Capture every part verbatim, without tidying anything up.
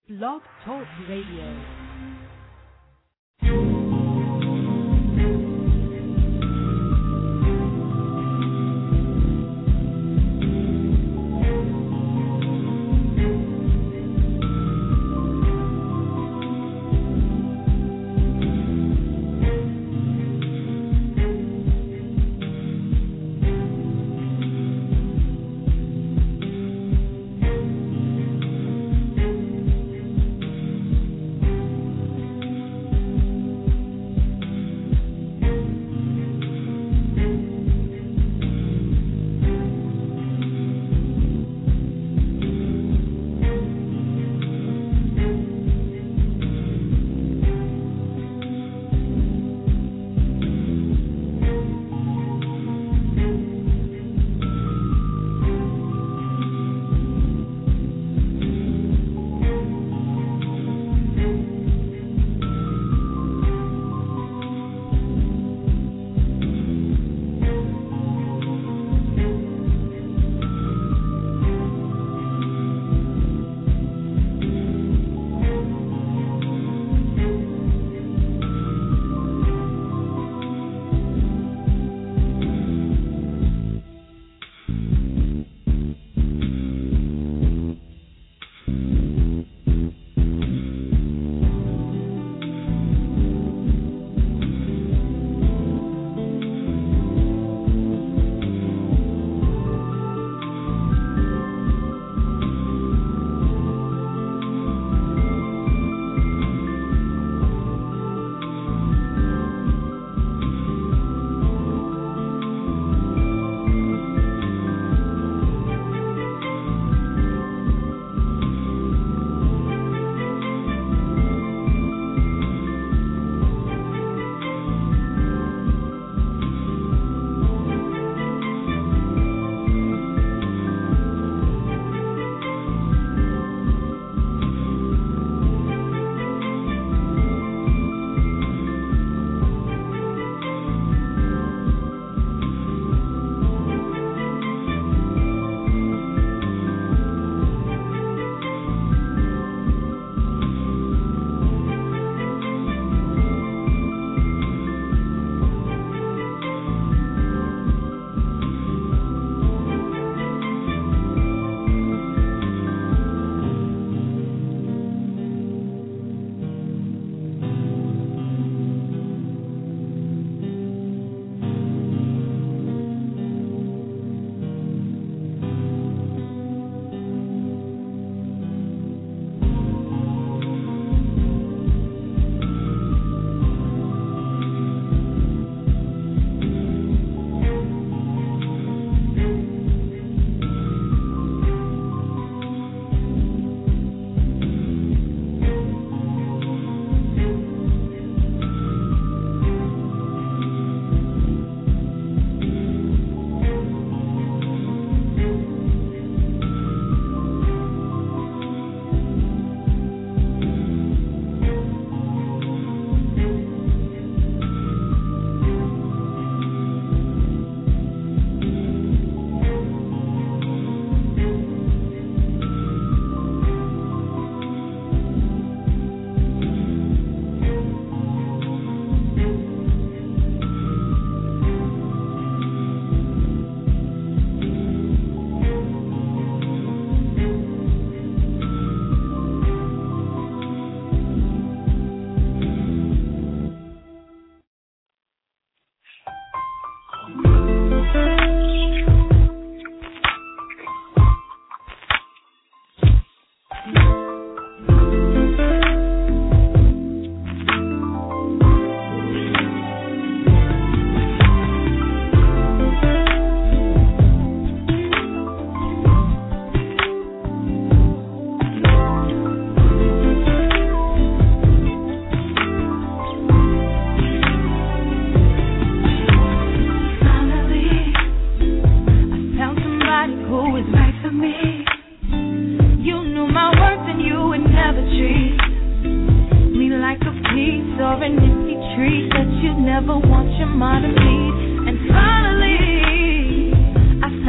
Blog Talk Radio.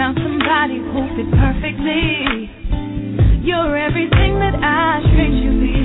Perfectly. You're everything that I dreamed you'd be.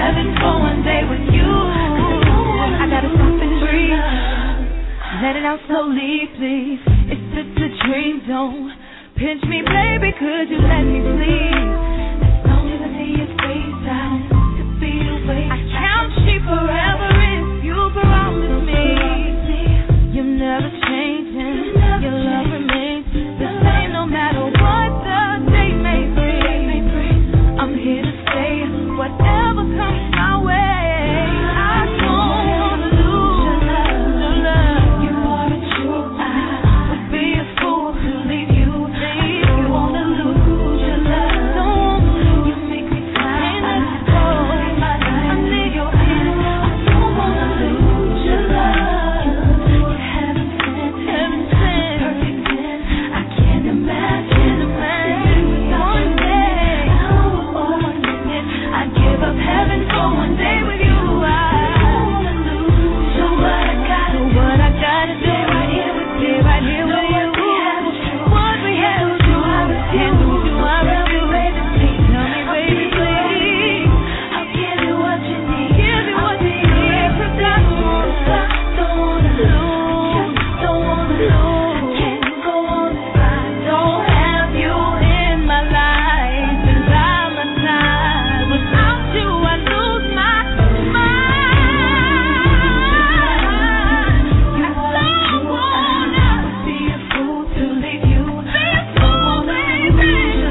heaven for one day with you. I gotta stop and breathe. Let it out slowly, please. It's just a dream, don't pinch me, baby, could you let me sleep? As long as I see your face, I could be away. I count sheep forever if you promise me. You're never changing, your love remains the same no matter what the day may bring. I'm here to stay, whatever comes my way. I don't wanna lose your love, your love. You are a true, I would be a fool to leave you. If you wanna lose your love, don't you make me cry. I need your hand. I don't wanna lose your love. You haven't sent, haven't sent perfect ten. I can't imagine, imagine one day. Oh, one minute, I'd give up heaven for one day with you. I don't wanna lose. So what I gotta, so what I gotta do? Stay right here with you, right here with you. What we had was true. Can't lose you, I will do. Tell me, baby, please. I'll give you what you need. Give you what you need. Cause I don't wanna, don't wanna lose. Don't wanna lose. Can't go on if I don't have you in my life. And Valentine, without you I lose my mind. I don't wanna be a fool to leave you. Be a fool, baby.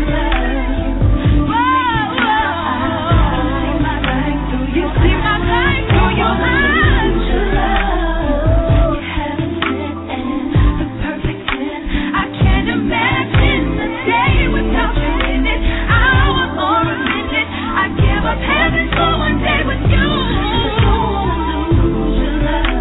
You see my life through your eyes. You haven't sent the perfect ten. I can't imagine a day without you in it. Hour or a minute, I'd give up heaven for one day with you. I don't wanna lose your love.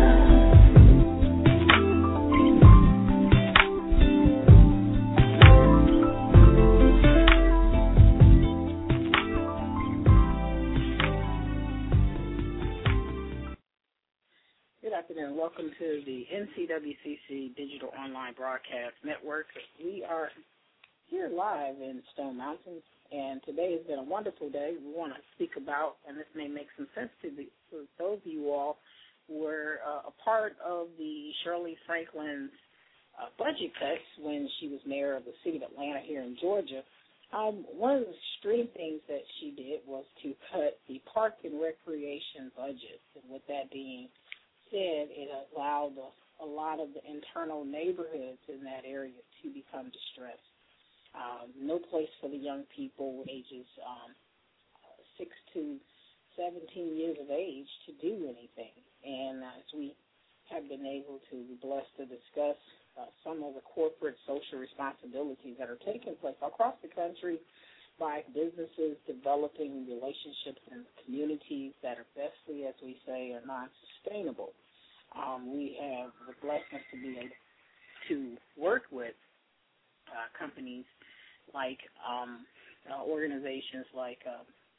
Good afternoon. Welcome to the N C W C C Digital Online Broadcast Network. We are here live in Stone Mountain, and today has been a wonderful day. We want to speak about, and this may make some sense to, the, to those of you all who were uh, a part of the Shirley Franklin's uh, budget cuts when she was mayor of the city of Atlanta here in Georgia. Um, one of the extreme things that she did was to cut the park and recreation budget, and with that being said, it allowed a, a lot of the internal neighborhoods in that area to become distressed. Um, no place for the young people ages um, six to seventeen years of age to do anything. And uh, as we have been able to be blessed to discuss uh, some of the corporate social responsibilities that are taking place across the country by businesses developing relationships in communities that are bestly, as we say, are non-sustainable. Um, we have the blessing to be able to work with uh, companies like um, uh, organizations like uh,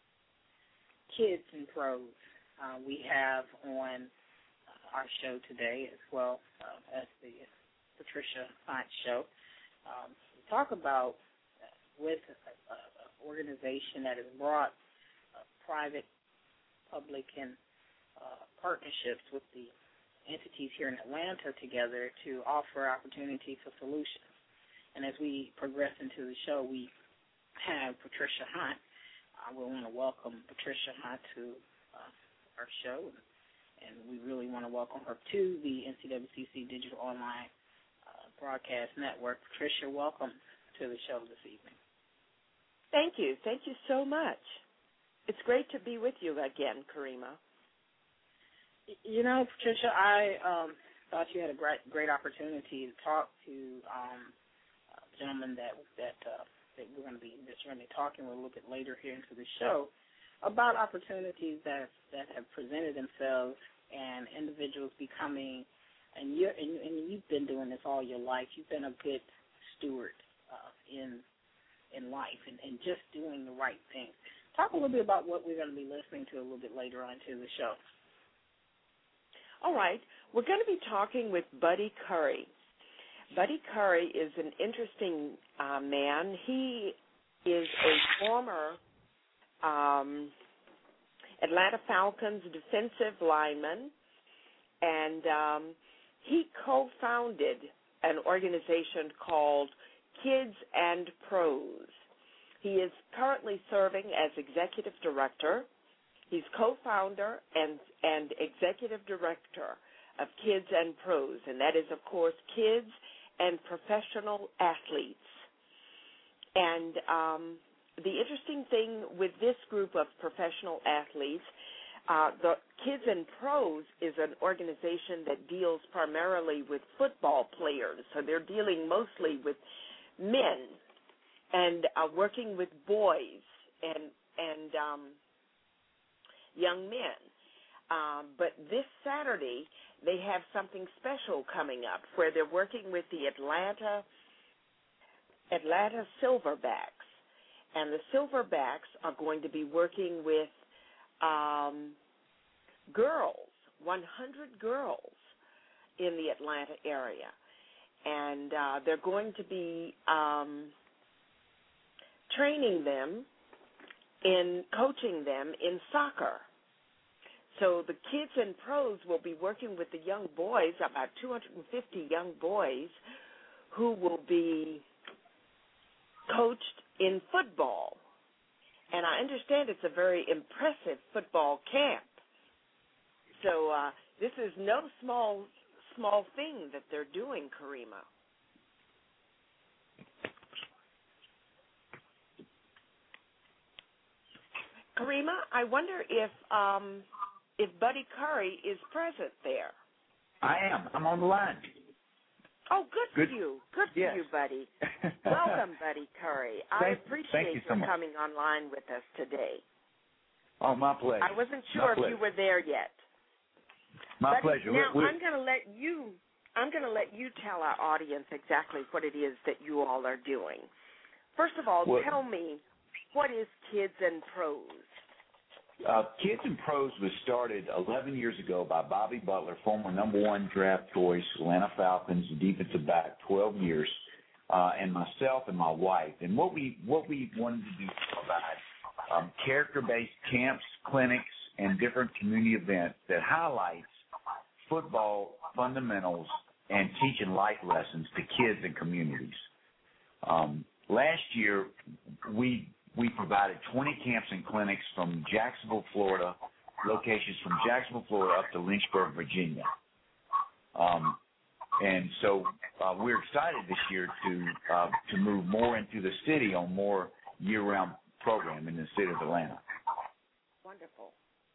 Kids and Pros. Uh, we have on uh, our show today as well uh, as the Patricia Hunt show. Um, we talk about uh, with an organization that has brought uh, private, public, and uh, partnerships with the entities here in Atlanta together to offer opportunity for solutions. And as we progress into the show, we have Patricia Hunt. Uh, we want to welcome Patricia Hunt to uh, our show, and we really want to welcome her to the N C W C C Digital Online uh, Broadcast Network. Patricia, welcome to the show this evening. Thank you. Thank you so much. It's great to be with you again, Karima. You know, Patricia, I um, thought you had a great, great opportunity to talk to um, a gentleman that that uh, that we're going to be that's going to be talking with a little bit later here into the show about opportunities that that have presented themselves and individuals becoming, and you and, and you've been doing this all your life. You've been a good steward uh, in in life and, and just doing the right thing. Talk a little bit about what we're going to be listening to a little bit later on to the show. All right. We're going to be talking with Buddy Curry. Buddy Curry is an interesting uh, man. He is a former um, Atlanta Falcons defensive lineman, and um, he co-founded an organization called Kids and Pros. He is currently serving as executive director. He's co-founder and, and executive director of Kids and Pros, and that is, of course, kids and professional athletes. And um, the interesting thing with this group of professional athletes, uh, the Kids and Pros is an organization that deals primarily with football players, so they're dealing mostly with men and uh, working with boys and and um, young men. Um, but this Saturday, they have something special coming up where they're working with the Atlanta Atlanta Silverbacks. And the Silverbacks are going to be working with um, girls, one hundred girls in the Atlanta area. And uh, they're going to be um, training them in coaching them in soccer. So the Kids and Pros will be working with the young boys, about two hundred fifty young boys, who will be coached in football. And I understand it's a very impressive football camp. So uh, this is no small small thing that they're doing, Karima. Karima, I wonder if um, if Buddy Curry is present there. I am. I'm on the line. Oh, good, good. for you. Good for yes. you, Buddy. Welcome, Buddy Curry. I thank, appreciate thank you, so you much. coming online with us today. Oh, my pleasure. I wasn't sure if you were there yet. My Buddy, pleasure. Now we're, I'm going to let you. I'm going to let you tell our audience exactly what it is that you all are doing. First of all, well, tell me, what is Kids and Pros? Uh, Kids and Pros was started eleven years ago by Bobby Butler, former number one draft choice, Atlanta Falcons, defensive back, twelve years, uh, and myself and my wife. And what we what we wanted to do was provide um, character-based camps, clinics, and different community events that highlights football fundamentals and teaching life lessons to kids and communities. Um, last year, we We provided twenty camps and clinics from Jacksonville, Florida, locations from Jacksonville, Florida, up to Lynchburg, Virginia. Um, and so uh, we're excited this year to uh, to move more into the city on more year-round program in the city of Atlanta. Wonderful.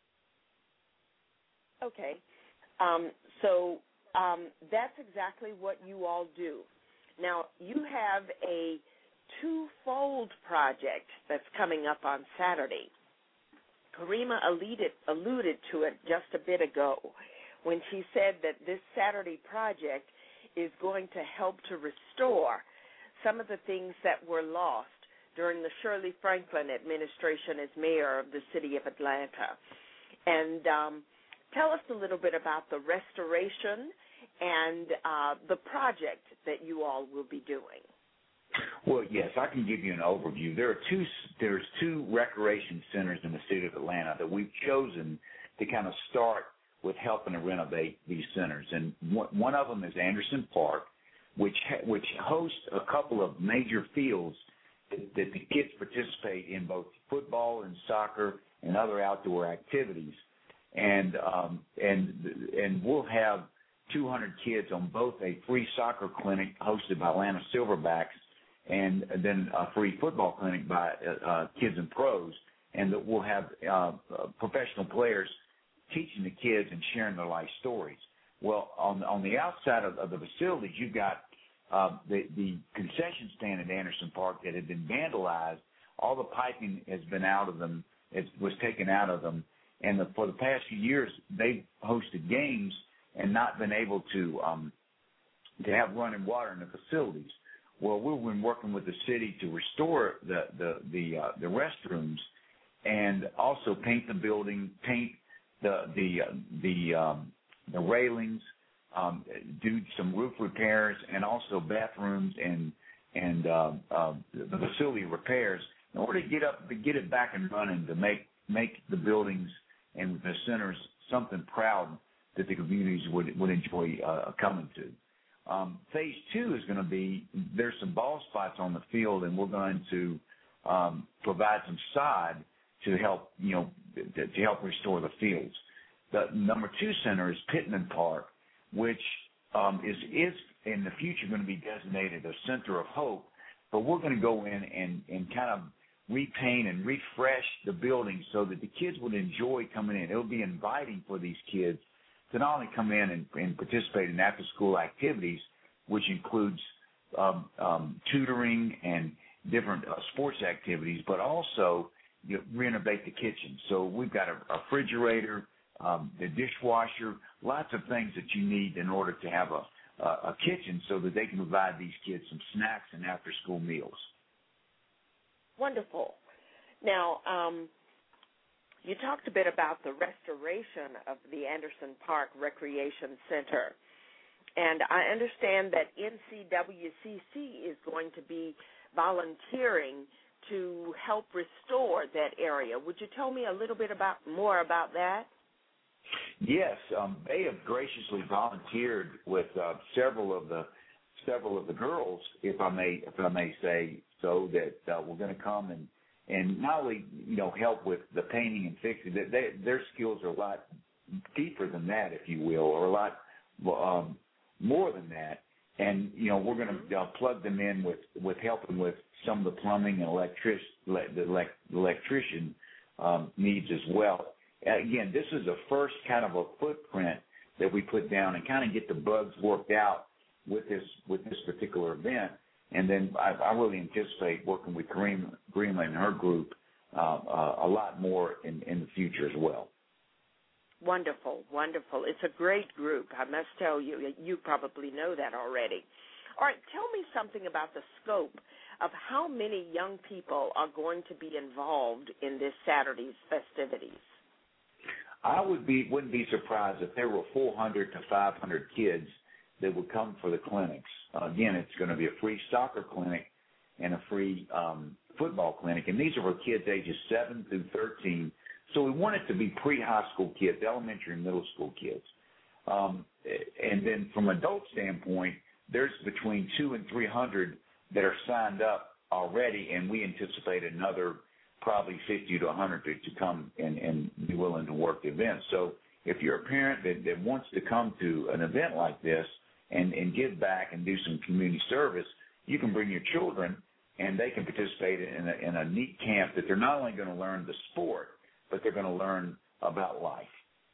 Okay. Um, so um, that's exactly what you all do. Now, you have a twofold project that's coming up on Saturday. Karima alluded, alluded to it just a bit ago when she said that this Saturday project is going to help to restore some of the things that were lost during the Shirley Franklin administration as mayor of the city of Atlanta. And um, tell us a little bit about the restoration and uh, the project that you all will be doing. Well, yes, I can give you an overview. There are two. There's two recreation centers in the city of Atlanta that we've chosen to kind of start with helping to renovate these centers. And one, one of them is Anderson Park, which ha- which hosts a couple of major fields that, that the kids participate in, both football and soccer and other outdoor activities. And um, and and we'll have two hundred kids on both a free soccer clinic hosted by Atlanta Silverbacks, and then a free football clinic by uh, Kids and Pros, and that we'll have uh, professional players teaching the kids and sharing their life stories. Well, on on the outside of, of the facilities, you've got uh, the, the concession stand at Anderson Park that had been vandalized. All the piping has been out of them, it was taken out of them, and the, for the past few years, they've hosted games and not been able to um, to have running water in the facilities. Well, we've been working with the city to restore the the the, uh, the restrooms, and also paint the building, paint the the uh, the um, the railings, um, do some roof repairs, and also bathrooms and and uh, uh, the facility repairs in order to get up to get it back and running, to make make the buildings and the center's something proud that the communities would, would enjoy uh, coming to. Um, phase two is going to be, there's some ball spots on the field, and we're going to um, provide some sod to help, you know, to, to help restore the fields. The number two center is Pittman Park, which um, is, is in the future going to be designated a center of hope, but we're going to go in and, and kind of repaint and refresh the building so that the kids would enjoy coming in. It'll be inviting for these kids to not only come in and, and participate in after-school activities, which includes um, um, tutoring and different uh, sports activities, but also you know, renovate the kitchen. So we've got a, a refrigerator, um, the dishwasher, lots of things that you need in order to have a, a, a kitchen so that they can provide these kids some snacks and after-school meals. Wonderful. Now, um, you talked a bit about the restoration of the Anderson Park Recreation Center, and I understand that N C W C C is going to be volunteering to help restore that area. Would you tell me a little bit about more about that? Yes, um, they have graciously volunteered with uh, several of the several of the girls, if I may, if I may say so, that uh, we're going to come and. And not only, you know, help with the painting and fixing, they, they, their skills are a lot deeper than that, if you will, or a lot um, more than that. And, you know, we're going to uh, plug them in with, with helping with some of the plumbing and electric, the elect, electrician um, needs as well. Again, this is the first kind of a footprint that we put down and kind of get the bugs worked out with this with this particular event. And then I, I really anticipate working with Kareem Greenland and her group uh, uh, a lot more in, in the future as well. Wonderful, wonderful. It's a great group, I must tell you. You probably know that already. All right, tell me something about the scope of how many young people are going to be involved in this Saturday's festivities. I would be wouldn't be surprised if there were four hundred to five hundred kids that would come for the clinics. Uh, again, it's going to be a free soccer clinic and a free um, football clinic, and these are for kids ages seven through thirteen. So we want it to be pre-high school kids, elementary and middle school kids. Um, and then from adult standpoint, there's between two and three hundred that are signed up already, and we anticipate another probably fifty to one hundred to, to come and, and be willing to work the event. So if you're a parent that, that wants to come to an event like this, And, and give back and do some community service, you can bring your children and they can participate in a, in a neat camp that they're not only going to learn the sport, but they're going to learn about life.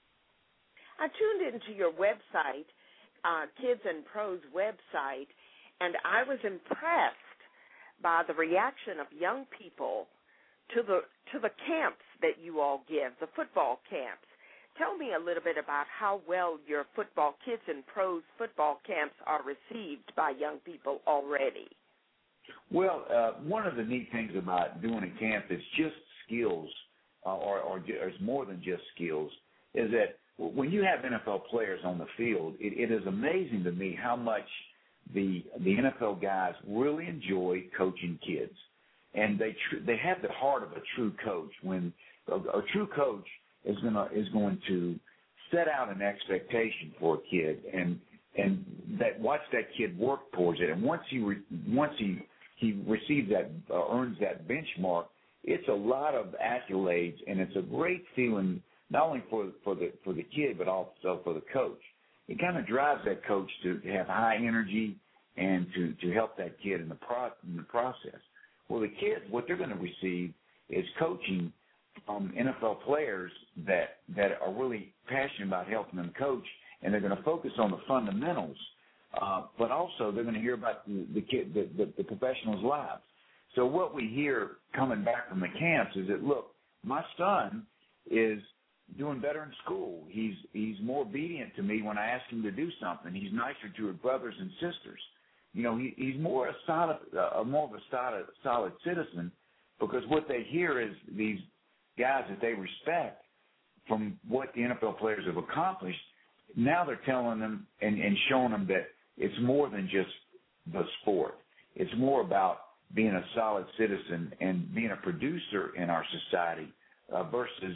I tuned into your website, uh, Kids and Pros website, and I was impressed by the reaction of young people to the to the camps that you all give, the football camps. Tell me a little bit about how well your football, Kids and Pros football camps are received by young people already. Well, uh, one of the neat things about doing a camp that's just skills, uh, or, or, or is more than just skills, is that when you have N F L players on the field, it, it is amazing to me how much the the N F L guys really enjoy coaching kids, and they tr- they have the heart of a true coach. When a, a true coach is gonna is going to set out an expectation for a kid, and and that watch that kid work towards it. And once he re, once he he receives that uh, earns that benchmark, it's a lot of accolades, and it's a great feeling not only for for the for the kid but also for the coach. It kind of drives that coach to have high energy and to to help that kid in the pro in the process. Well, the kids, what they're going to receive is coaching from N F L players that that are really passionate about helping them coach, and they're going to focus on the fundamentals, uh, but also they're going to hear about the the, kid, the, the the professionals' lives. So what we hear coming back from the camps is that, look, my son is doing better in school. He's he's more obedient to me when I ask him to do something. He's nicer to his brothers and sisters. You know, he, he's more a solid, uh, more of a solid, solid citizen, because what they hear is these guys that they respect from what the N F L players have accomplished. Now they're telling them and, and showing them that it's more than just the sport. It's more about being a solid citizen and being a producer in our society uh, versus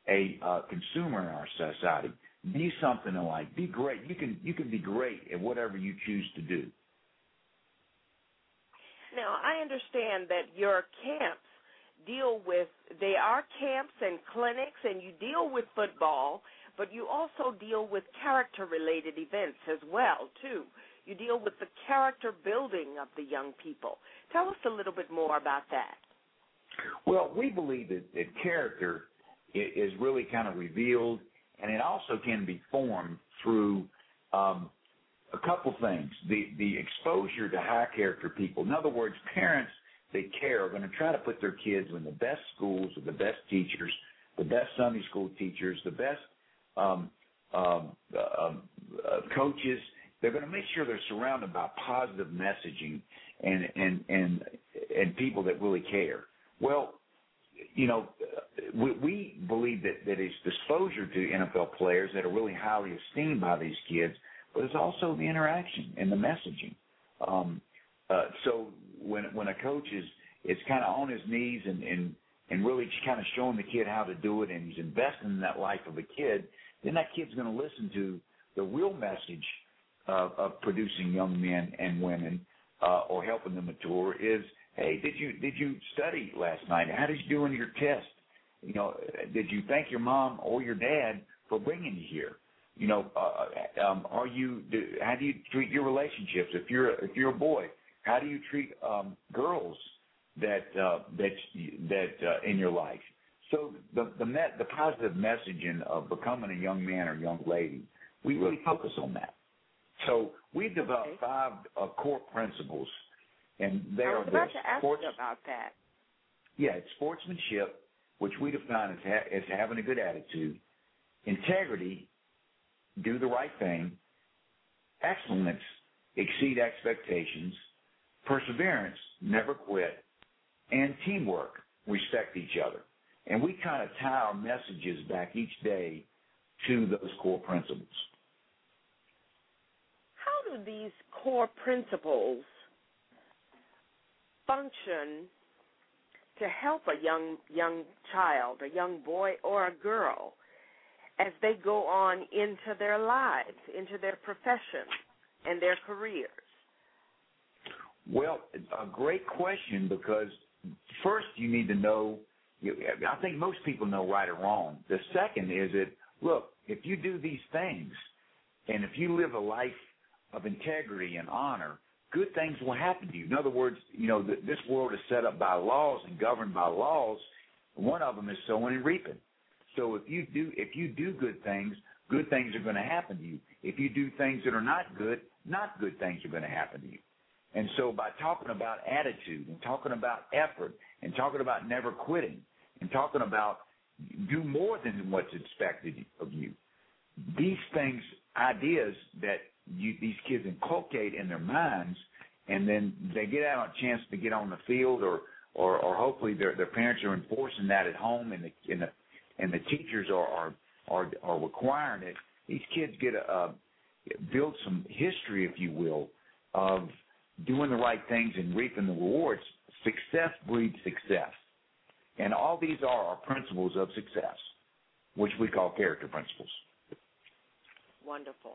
a uh, consumer in our society. Be something alike. Be great. You can you can be great at whatever you choose to do. Now, I understand that your camps deal with, they are camps and clinics, and you deal with football, but you also deal with character-related events as well, too. You deal with the character building of the young people. Tell us a little bit more about that. Well, we believe that, that character is really kind of revealed, and it also can be formed through um, a couple things. The the exposure to high character people. In other words, parents that care are going to try to put their kids in the best schools with the best teachers, the best Sunday school teachers, the best um, um, uh, uh, coaches. They're going to make sure they're surrounded by positive messaging and and and and people that really care. Well, you know, we, we believe that, that it's exposure to N F L players that are really highly esteemed by these kids, but it's also the interaction and the messaging. Um, uh, so when when a coach is is kind of on his knees and, and, and really kind of showing the kid how to do it, and he's investing in that life of a kid, then that kid's going to listen to the real message of, of producing young men and women uh, or helping them mature is, hey, did you did you study last night? How did you do in your test? You know, did you thank your mom or your dad for bringing you here? You know, uh, um, are you? Do, how do you treat your relationships? If you're if you're a boy, how do you treat um, girls that uh, that that uh, in your life? So the the met, the positive messaging of becoming a young man or young lady, we really focus on that. So we've developed okay. five uh, core principles. And they I was are about this. to ask Sports, you about that. Yeah, it's sportsmanship, which we define as, ha- as having a good attitude, integrity, do the right thing, excellence, exceed expectations, perseverance, never quit, and teamwork, respect each other. And we kind of tie our messages back each day to those core principles. How do these core principles function to help a young young child, a young boy or a girl, as they go on into their lives, into their profession and their careers? Well, a great question, because first you need to know, I think most people know right or wrong. The second is that, look, if you do these things and if you live a life of integrity and honor, good things will happen to you. In other words, you know, th- this world is set up by laws and governed by laws. One of them is sowing and reaping. So if you do if you do good things, good things are going to happen to you. If you do things that are not good, not good things are going to happen to you. And so by talking about attitude and talking about effort and talking about never quitting and talking about do more than what's expected of you, these things, ideas that You, these kids inculcate in their minds, and then they get out a chance to get on the field, or, or, or hopefully their, their parents are enforcing that at home, and the and the, and the teachers are, are are are requiring it. These kids get a, a build some history, if you will, of doing the right things and reaping the rewards. Success breeds success, and all these are our principles of success, which we call character principles. Wonderful.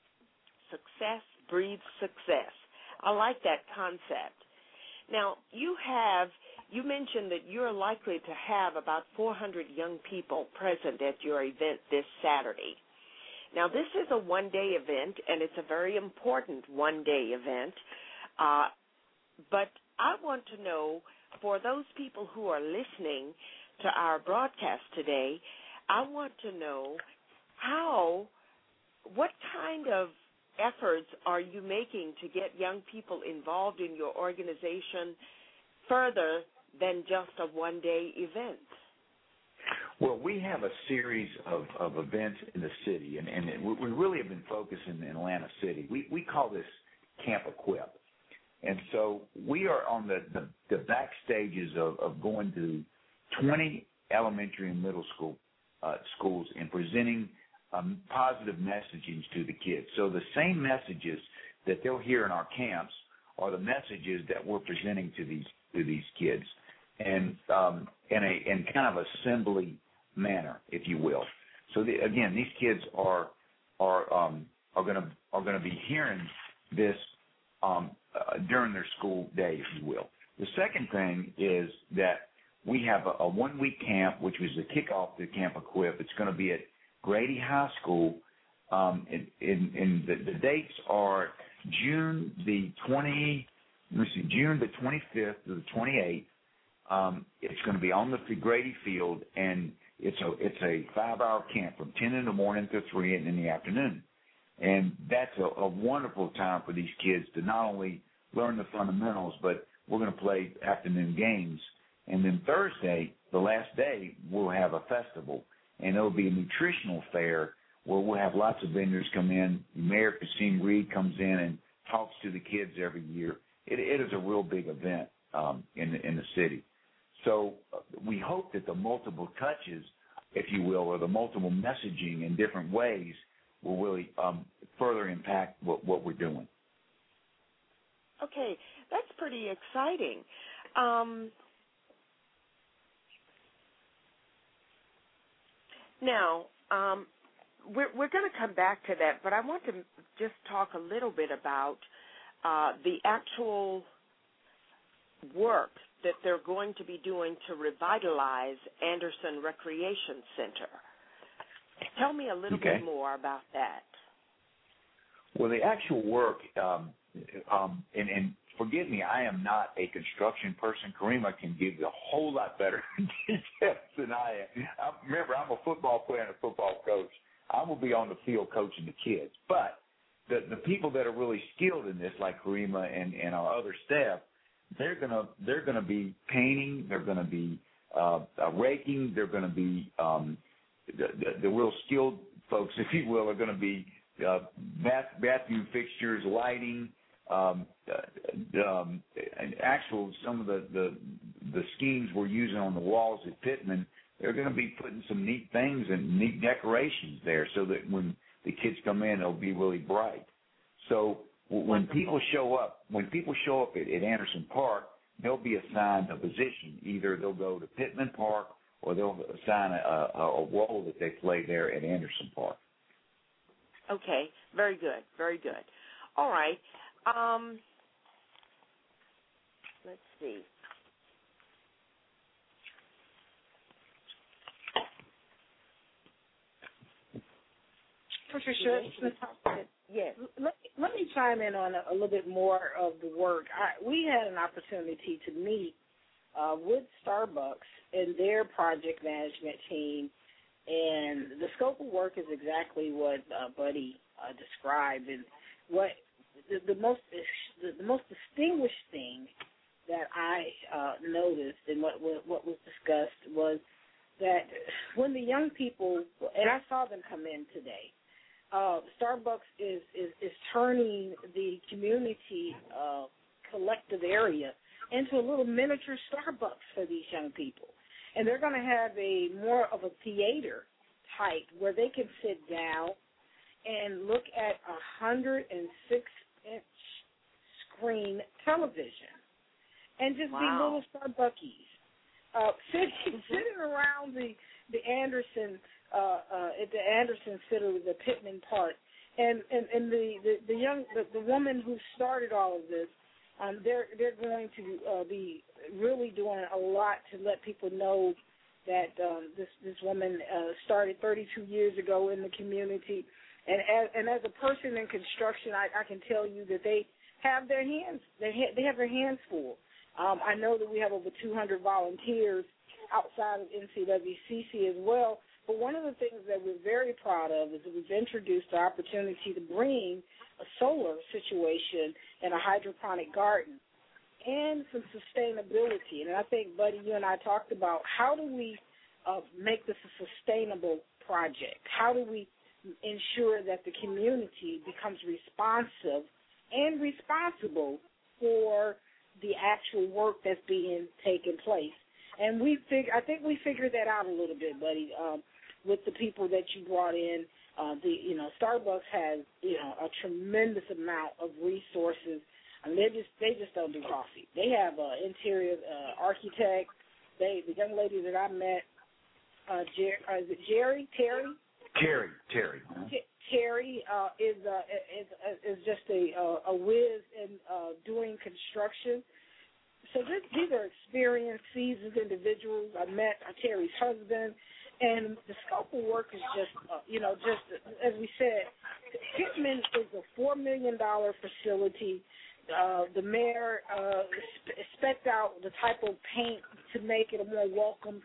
Success breeds success. I like that concept. Now, you have, you mentioned that you're likely to have about four hundred young people present at your event this Saturday. Now, this is a one-day event, and it's a very important one-day event. Uh, but I want to know, for those people who are listening to our broadcast today, I want to know how, what kind of efforts are you making to get young people involved in your organization further than just a one-day event? Well, we have a series of, of events in the city, and, and we really have been focusing in Atlanta City. We, we call this Camp Equip. And so we are on the, the, the back stages of, of going to twenty elementary and middle school uh, schools and presenting Um, positive messaging to the kids. So the same messages that they'll hear in our camps are the messages that we're presenting to these to these kids, and um, in a in kind of assembly manner, if you will. So the, again, these kids are are um, are going to are going to be hearing this um, uh, during their school day, if you will. The second thing is that we have a, a one-week camp, which was the kickoff to Camp Equip. It's going to be at Grady High School, um, and, and, and the, the dates are June the twenty. Let me see, June the twenty-fifth to the twenty-eighth. Um, it's going to be on the Grady Field, and it's a it's a five-hour camp from ten in the morning to three in the afternoon. And that's a, a wonderful time for these kids to not only learn the fundamentals, but we're going to play afternoon games. And then Thursday, the last day, we'll have a festival, and it'll be a nutritional fair where we'll have lots of vendors come in. Mayor Kasim Reed comes in and talks to the kids every year. It, it is a real big event um, in the, in the city. So uh, we hope that the multiple touches, if you will, or the multiple messaging in different ways will really um, further impact what, what we're doing. Okay, that's pretty exciting. Um, now, um, we're, we're going to come back to that, but I want to just talk a little bit about uh, the actual work that they're going to be doing to revitalize Anderson Recreation Center. Tell me a little okay. bit more about that. Well, the actual work, um, um, and, and forgive me, I am not a construction person. Karima can give you a whole lot better details than I am. I, remember, I'm a football player and a football coach. I will be on the field coaching the kids. But the, the people that are really skilled in this, like Karima and, and our other staff, they're gonna they're gonna be painting, they're gonna be uh, uh, raking, they're gonna be um, the, the, the real skilled folks, if you will, are gonna be uh, bath, bathroom fixtures, lighting, um, uh, um, and actual some of the, the the schemes we're using on the walls at Pittman. They're gonna be putting some neat things and neat decorations there, so that when the kids come in, it'll be really bright. So when people show up, when people show up at, at Anderson Park, they'll be assigned a position. Either they'll go to Pittman Park or they'll assign a, a, a role that they play there at Anderson Park. Okay, very good, very good. All right, um, let's see. Patricia, yes. Let, let me chime in on a, a little bit more of the work. I, we had an opportunity to meet uh, with Starbucks and their project management team, and the scope of work is exactly what uh, Buddy uh, described. And what the, the most the, the most distinguished thing that I uh, noticed and what, what what was discussed was that when the young people, and I saw them come in today, Uh, Starbucks is, is, is turning the community uh, collective area into a little miniature Starbucks for these young people. And they're going to have a more of a theater type where they can sit down and look at a one hundred six inch screen television and just wow. be little Starbuckies uh, sitting, sitting around the, the Anderson Uh, uh, at the Anderson Center, the Pittman Park, and and, and the, the, the young the, the woman who started all of this, um, they're they're going to uh, be really doing a lot to let people know that um, this this woman uh, started thirty-two years ago in the community, and as, and as a person in construction, I, I can tell you that they have their hands they ha- they have their hands full. Um, I know that we have over two hundred volunteers outside of N C W C C as well. But one of the things that we're very proud of is that we've introduced the opportunity to bring a solar situation in a hydroponic garden and some sustainability. And I think, Buddy, you and I talked about how do we uh, make this a sustainable project? How do we ensure that the community becomes responsive and responsible for the actual work that's being taken place? And we fig- I think we figured that out a little bit, Buddy. Um, with the people that you brought in, uh, the you know Starbucks has you know a tremendous amount of resources. I mean, they just they just don't do coffee. They have an interior uh, architect. They the young lady that I met, uh, Jer- uh, is it Jerry, Terry? Terry, Terry. Huh? T- Terry uh, is, uh, is is just a uh, a whiz in uh, doing construction. So this, these are experienced, seasoned individuals. I met uh, Terry's husband, and the scope of work is just, uh, you know, just as we said, Pittman is a four million dollar facility. Uh, the mayor uh, spec'd out the type of paint to make it a more welcome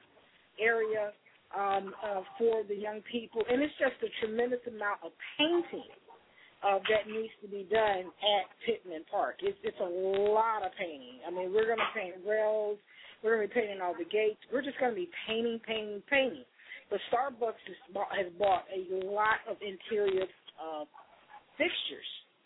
area um, uh, for the young people, and it's just a tremendous amount of painting uh, that needs to be done at Pittman Park. It's, it's a lot of painting. I mean, we're going to paint rails, we're going to be painting all the gates. We're just going to be painting, painting, painting. But Starbucks has bought, has bought a lot of interior uh, fixtures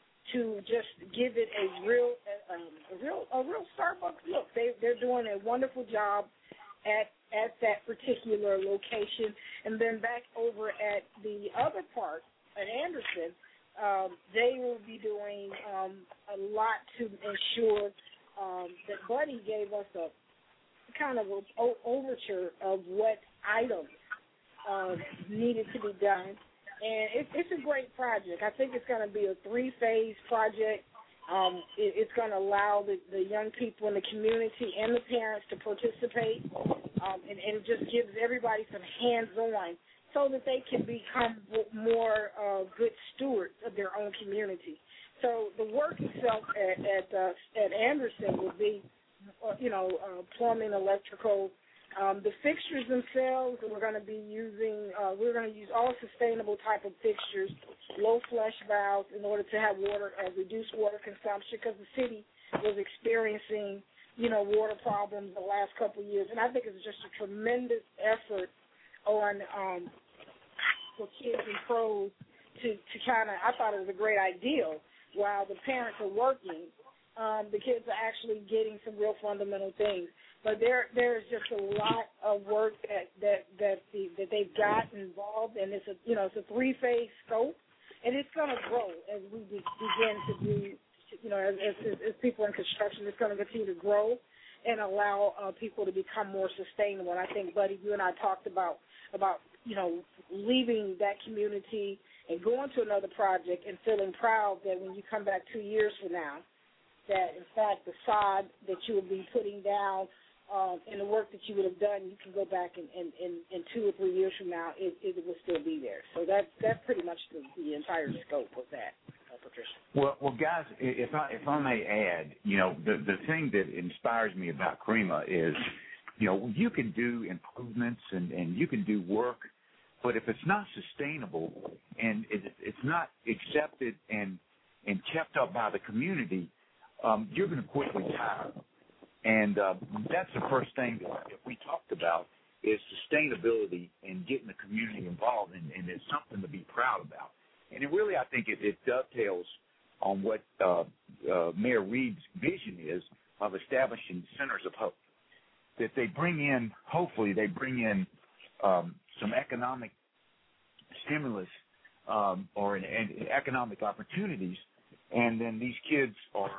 to just give it a real, um, a real, a real Starbucks look. They, they're doing a wonderful job at at that particular location. And then back over at the other part, at Anderson, um, they will be doing um, a lot to ensure um, that Buddy gave us a kind of an overture of what items uh, needed to be done. And it, it's a great project. I think it's going to be a three-phase project. Um, it, it's going to allow the, the young people in the community and the parents to participate, um, and, and just gives everybody some hands-on so that they can become more uh, good stewards of their own community. So the work itself at at, uh, at Anderson will be, uh, you know, uh, plumbing, electrical. Um, the fixtures themselves, we're going to be using, uh, we're going to use all sustainable type of fixtures, low flush valves in order to have water, uh, reduced water consumption, because the city was experiencing, you know, water problems the last couple of years. And I think it's just a tremendous effort on um, for kids and pros to, to kind of, I thought it was a great idea. While the parents are working, um, the kids are actually getting some real fundamental things. But there, there's just a lot of work that that that, the, that they've got involved, and it's a you know it's a three-phase scope, and it's going to grow as we be, begin to do, you know, as, as, as people in construction, it's going to continue to grow and allow uh, people to become more sustainable. And I think, Buddy, you and I talked about about you know leaving that community and going to another project and feeling proud that when you come back two years from now, that in fact the sod that you will be putting down. Um, and the work that you would have done, you can go back and, and, and, and two or three years from now, it, it will still be there. So that's that's pretty much the, the entire scope of that, uh, Patricia. Well, well, guys, if I if I may add, you know, the the thing that inspires me about Crema is, you know, you can do improvements and, and you can do work, but if it's not sustainable and it, it's not accepted and and kept up by the community, um, you're going to quickly tire. And uh, that's the first thing that we talked about is sustainability and getting the community involved, and, and it's something to be proud about. And it really, I think, it, it dovetails on what uh, uh, Mayor Reed's vision is of establishing centers of hope, that they bring in, hopefully they bring in um, some economic stimulus um, or an, an economic opportunities, and then these kids are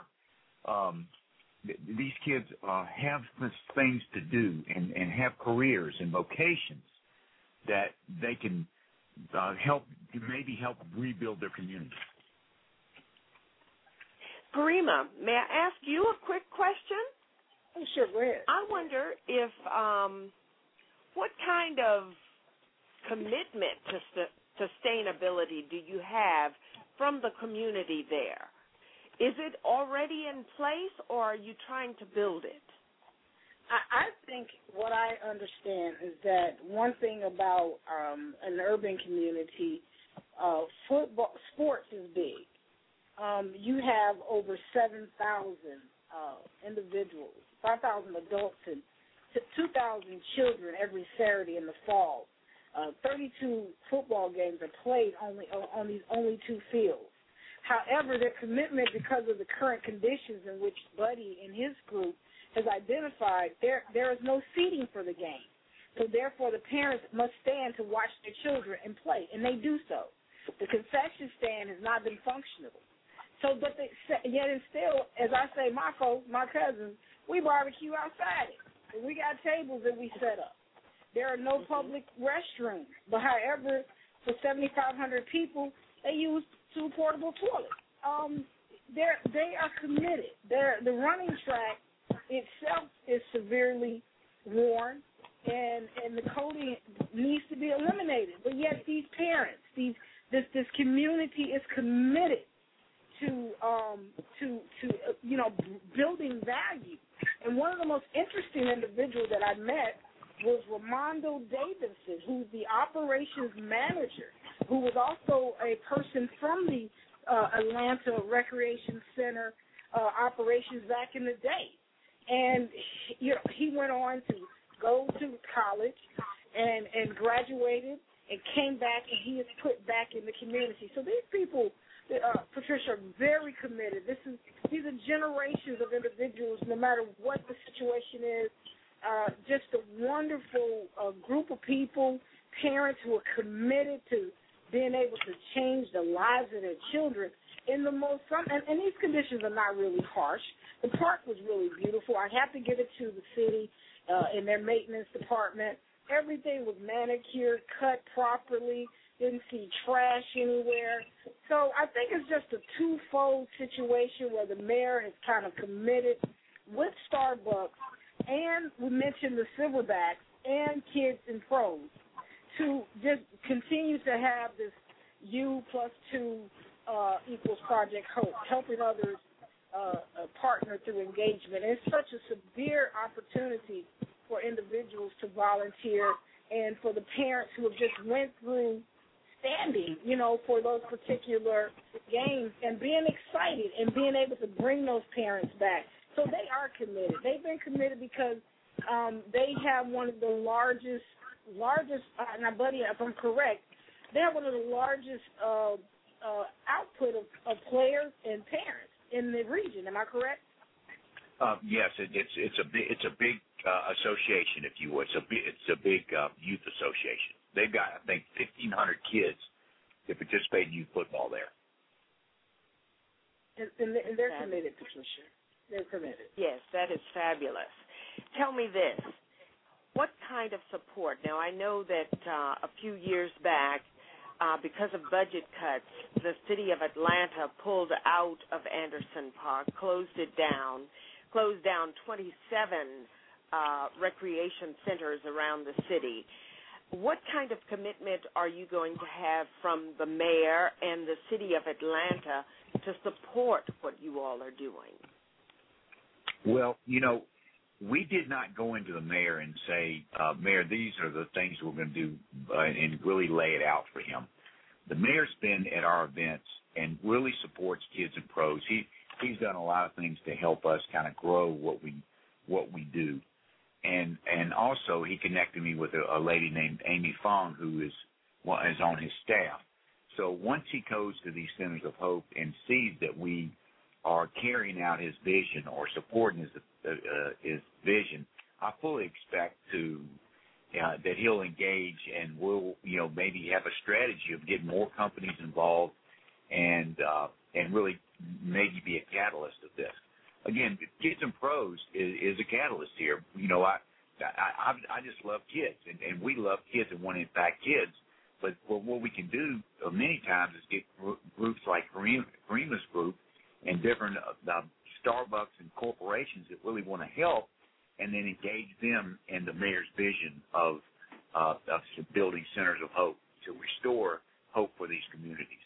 um, – these kids uh, have things to do and, and have careers and vocations that they can uh, help, maybe help rebuild their community. Garima, may I ask you a quick question? Oh, sure, go ahead. I wonder if um, what kind of commitment to st- sustainability do you have from the community there? Is it already in place, or are you trying to build it? I, I think what I understand is that one thing about um, an urban community, uh, football, sports is big. Um, you have over seven thousand uh, individuals, five thousand adults, and two thousand children every Saturday in the fall. Uh, thirty-two football games are played only on these only two fields. However, their commitment, because of the current conditions in which Buddy and his group has identified, there there is no seating for the game. So therefore, the parents must stand to watch their children and play, and they do so. The concession stand has not been functional. So, but they, yet and still, as I say, my folks, my cousins, we barbecue outside it. And we got tables that we set up. There are no public restrooms. But however, for seventy-five hundred people, they use two portable toilets. Um, they're, they are committed. They're, the running track itself is severely worn, and, and the coding needs to be eliminated. But yet these parents, these this this community is committed to um, to to uh, you know building value. And one of the most interesting individuals that I met was Ramondo Davidson, who's the operations manager, who was also a person from the uh, Atlanta Recreation Center uh, operations back in the day. And you know, he went on to go to college and, and graduated and came back, and he is put back in the community. So these people, uh, Patricia, are very committed. This is these are generations of individuals, no matter what the situation is. Uh, just a wonderful uh, group of people, parents who are committed to being able to change the lives of their children in the most. Some, and, and these conditions are not really harsh. The park was really beautiful. I have to give it to the city uh, in their maintenance department. Everything was manicured, cut properly. Didn't see trash anywhere. So I think it's just a twofold situation where the mayor has kind of committed with Starbucks, and we mentioned the Silverbacks and Kids and Pros, to just continue to have this U plus two uh, equals Project Hope, helping others uh, uh, partner through engagement. And it's such a severe opportunity for individuals to volunteer, and for the parents who have just went through standing, you know, for those particular games, and being excited and being able to bring those parents back. So they are committed. They've been committed because um, they have one of the largest, largest. Uh, now, buddy, if I'm correct, they have one of the largest uh, uh, output of, of players and parents in the region. Am I correct? Uh, yes, it, it's it's a big it's a big uh, association, if you would. It's a big, it's a big uh, youth association. They've got, I think, fifteen hundred kids that participate in youth football there. And, and they're committed, Patricia. They're committed. Yes, that is fabulous. Tell me this. What kind of support? Now, I know that uh, a few years back, uh, because of budget cuts, the city of Atlanta pulled out of Anderson Park, closed it down, closed down twenty-seven uh, recreation centers around the city. What kind of commitment are you going to have from the mayor and the city of Atlanta to support what you all are doing? Well, you know, we did not go into the mayor and say, uh, Mayor, these are the things we're going to do, uh, and really lay it out for him. The mayor's been at our events and really supports Kids and Pros. He he's done a lot of things to help us kind of grow what we what we do, and and also he connected me with a, a lady named Amy Fong, who is well, is on his staff. So once he goes to these Centers of Hope and sees that we are carrying out his vision or supporting his uh, his vision, I fully expect to uh, that he'll engage, and we'll you know maybe have a strategy of getting more companies involved, and uh, and really maybe be a catalyst of this. Again, Kids and Pros is, is a catalyst here. You know, I I I just love kids, and, and we love kids and want to impact kids. But what we can do uh, many times is get groups like Karima's group and different uh, Starbucks and corporations that really want to help, and then engage them in the mayor's vision of, uh, of building centers of hope to restore hope for these communities.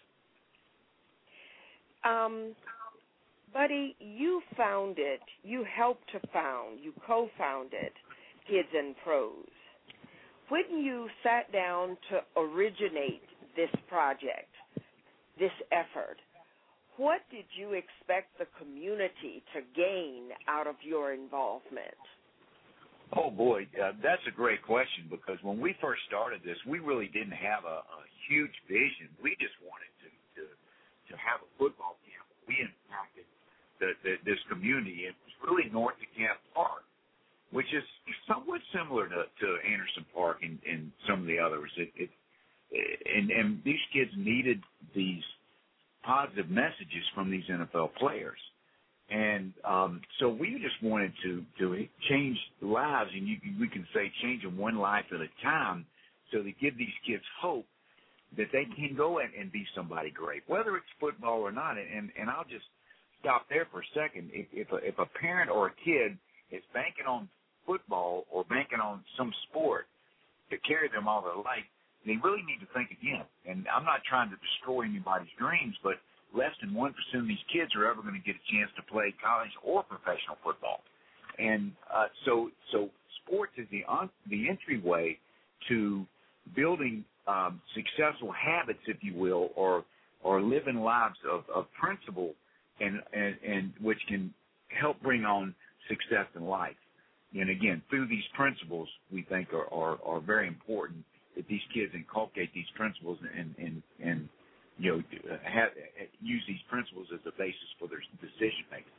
Um, Buddy, you founded, you helped to found, you co-founded Kids and Pros. When you sat down to originate this project, this effort, what did you expect the community to gain out of your involvement? Oh, boy, uh, that's a great question, because when we first started this, we really didn't have a, a huge vision. We just wanted to, to, to have a football camp. We impacted the, the, this community. It was really north of Camp Park, which is somewhat similar to, to Anderson Park and, and some of the others. It, it, and, and these kids needed these positive messages from these N F L players. And um, so we just wanted to, to change lives, and you, we can say change them one life at a time, so to give these kids hope that they can go and, and be somebody great, whether it's football or not. And, and I'll just stop there for a second. If, if, a, if a parent or a kid is banking on football or banking on some sport to carry them all their life, they really need to think again. And I'm not trying to destroy anybody's dreams, but less than one percent of these kids are ever going to get a chance to play college or professional football. And uh, so so sports is the, on, the entryway to building um, successful habits, if you will, or or living lives of, of principle, and, and, and which can help bring on success in life. And, again, through these principles, we think are, are, are very important that these kids inculcate these principles and, and, and you know, have, use these principles as the basis for their decision making.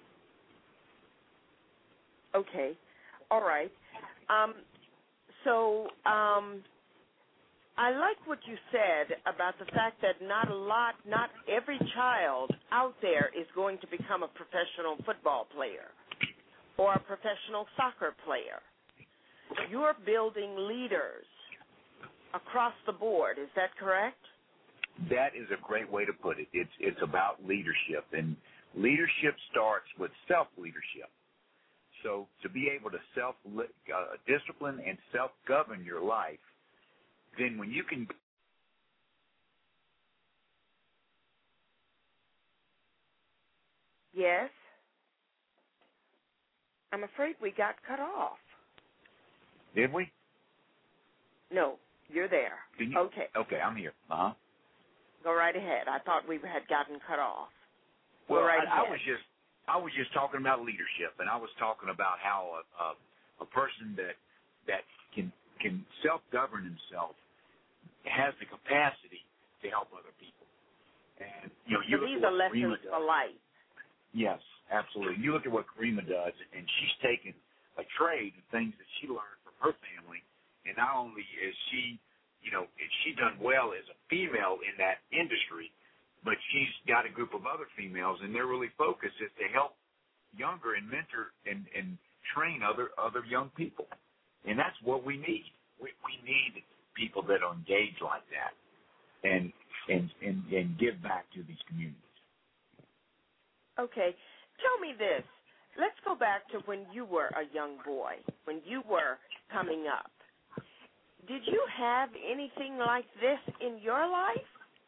Okay, all right. Um, so um, I like what you said about the fact that not a lot, not every child out there is going to become a professional football player or a professional soccer player. You're building leaders across the board. Is that correct? That is a great way to put it. It's it's about leadership, and leadership starts with self-leadership. So to be able to self-discipline uh, and self-govern your life, then when you can... Yes? I'm afraid we got cut off. Did we? No, you're there. You? Okay. Okay, I'm here. Uh-huh. Go right ahead. I thought we had gotten cut off. Well, Go right I, I ahead. was just I was just talking about leadership, and I was talking about how a, a, a person that that can can self-govern himself has the capacity to help other people. And you know, you so these are lessons for life. Yes, absolutely. You look at what Karima does, and she's taken a trade of things that she learned from her family, and not only is she you know, she's done well as a female in that industry, but she's got a group of other females, and their really focus is to help younger and mentor and, and train other other young people. And that's what we need. We, we need people that are engaged like that and, and, and, and give back to these communities. Okay. Tell me this. Let's go back to when you were a young boy, when you were coming up. Did you have anything like this in your life?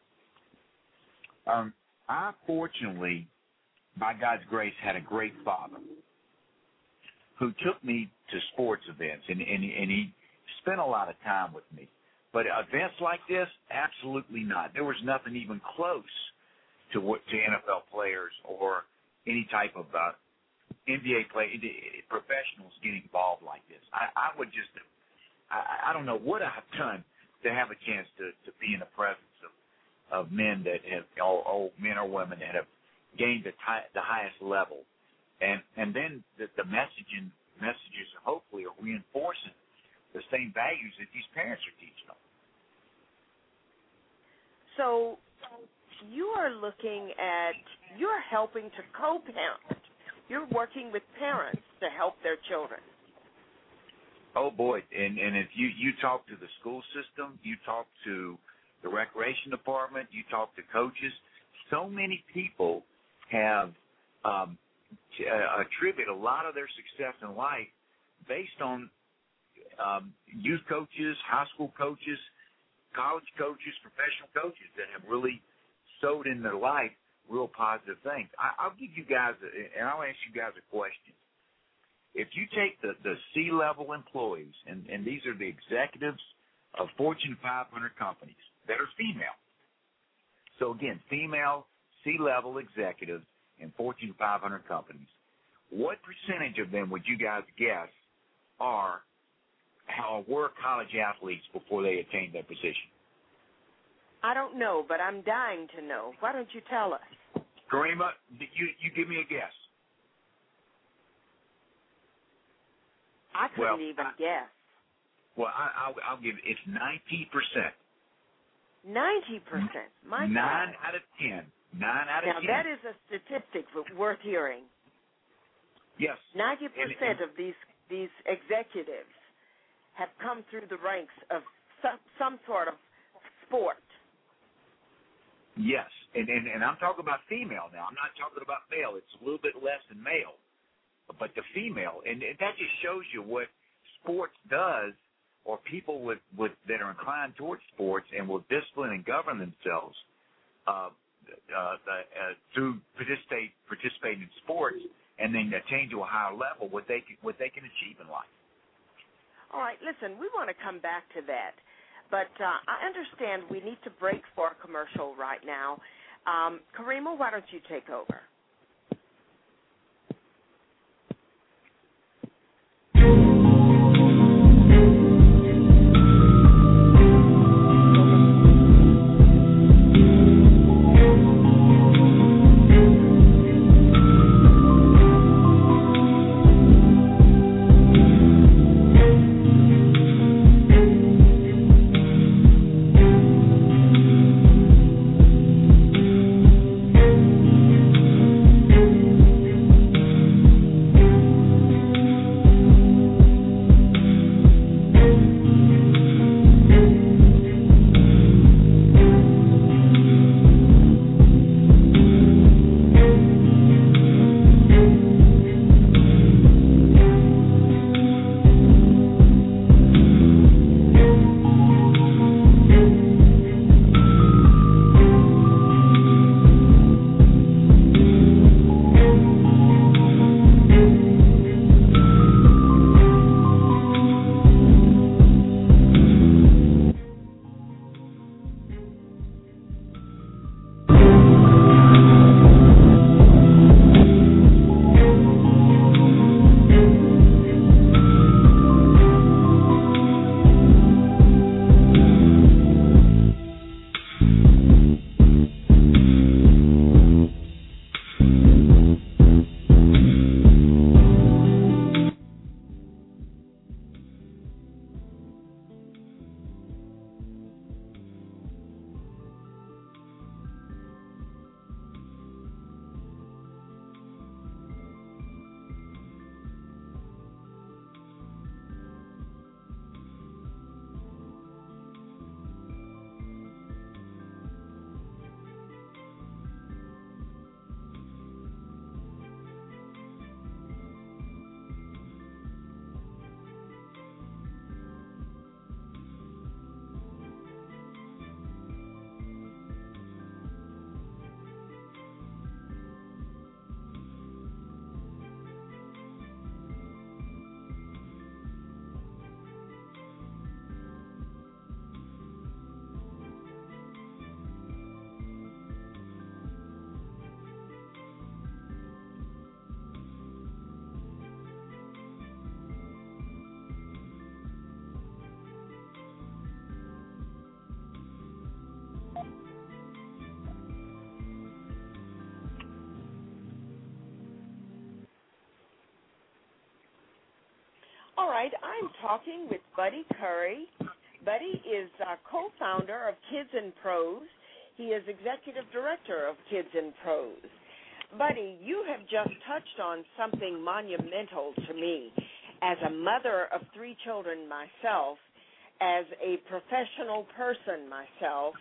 Um, I fortunately, by God's grace, had a great father who took me to sports events, and, and, and he spent a lot of time with me. But events like this, absolutely not. There was nothing even close to what to N F L players or any type of uh, N B A play professionals getting involved like this. I, I would just have I, I don't know what I've done to have a chance to, to be in the presence of, of men that have, or, or men or women that have gained the, ty- the highest level. And and then the, the messaging, messages hopefully are reinforcing the same values that these parents are teaching them. So you are looking at, you're helping to co-parent. You're working with parents to help their children. Oh, boy, and, and if you, you talk to the school system, you talk to the recreation department, you talk to coaches, so many people have um, uh, attribute a lot of their success in life based on um, youth coaches, high school coaches, college coaches, professional coaches that have really sowed in their life real positive things. I, I'll give you guys, a, and I'll ask you guys a question. If you take the, the C-level employees, and, and these are the executives of Fortune five hundred companies that are female. So, again, female C-level executives in Fortune five hundred companies. What percentage of them would you guys guess are how were college athletes before they attained that position? I don't know, but I'm dying to know. Why don't you tell us? Karima, you, you give me a guess. I couldn't well, even I, guess. Well, I, I'll, I'll give it. It's ninety percent. ninety percent. My Nine God. out of ten. Nine out of now, ten. Now, that is a statistic worth hearing. Yes. ninety percent of these these executives have come through the ranks of some, some sort of sport. Yes, and, and and I'm talking about female now. I'm not talking about male. It's a little bit less than male, but the female, and that just shows you what sports does, or people with, with that are inclined towards sports and will discipline and govern themselves uh, uh, uh, through participate participating in sports, and then attain to a higher level what they can, what they can achieve in life. All right, listen, we want to come back to that. But uh, I understand we need to break for a commercial right now. Um, Karima, why don't you take over? All right, I'm talking with Buddy Curry. Buddy is uh, co-founder of Kids in Prose. He is executive director of Kids in Prose. Buddy, you have just touched on something monumental to me. As a mother of three children myself, as a professional person myself,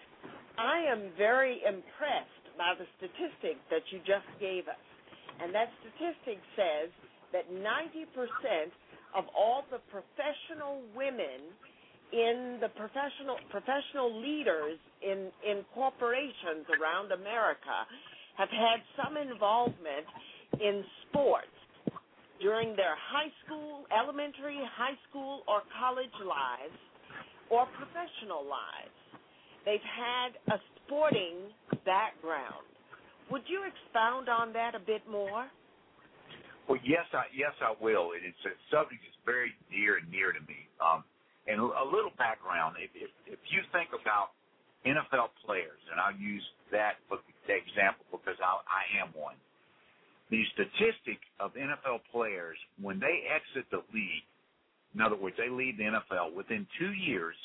I am very impressed by the statistic that you just gave us. And that statistic says that ninety percent of all the professional women in the professional professional leaders in, in corporations around America have had some involvement in sports during their high school, elementary, high school, or college lives, or professional lives. They've had a sporting background. Would you expound on that a bit more? Well, yes, I yes I will. It is a subject that's very dear and near to me. Um, and a little background: if, if if you think about N F L players, and I'll use that example because I, I am one. The statistic of N F L players when they exit the league, in other words, they leave the N F L within two years,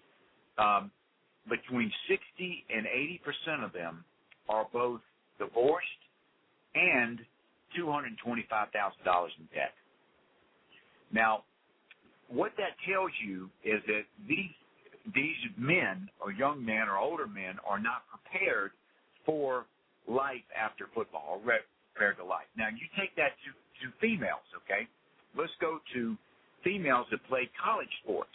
um, between sixty and eighty percent of them are both divorced and two hundred twenty-five thousand dollars in debt. Now, what that tells you is that these these men or young men or older men are not prepared for life after football, or prepared to life. Now, you take that to, to females, okay? Let's go to females that play college sports.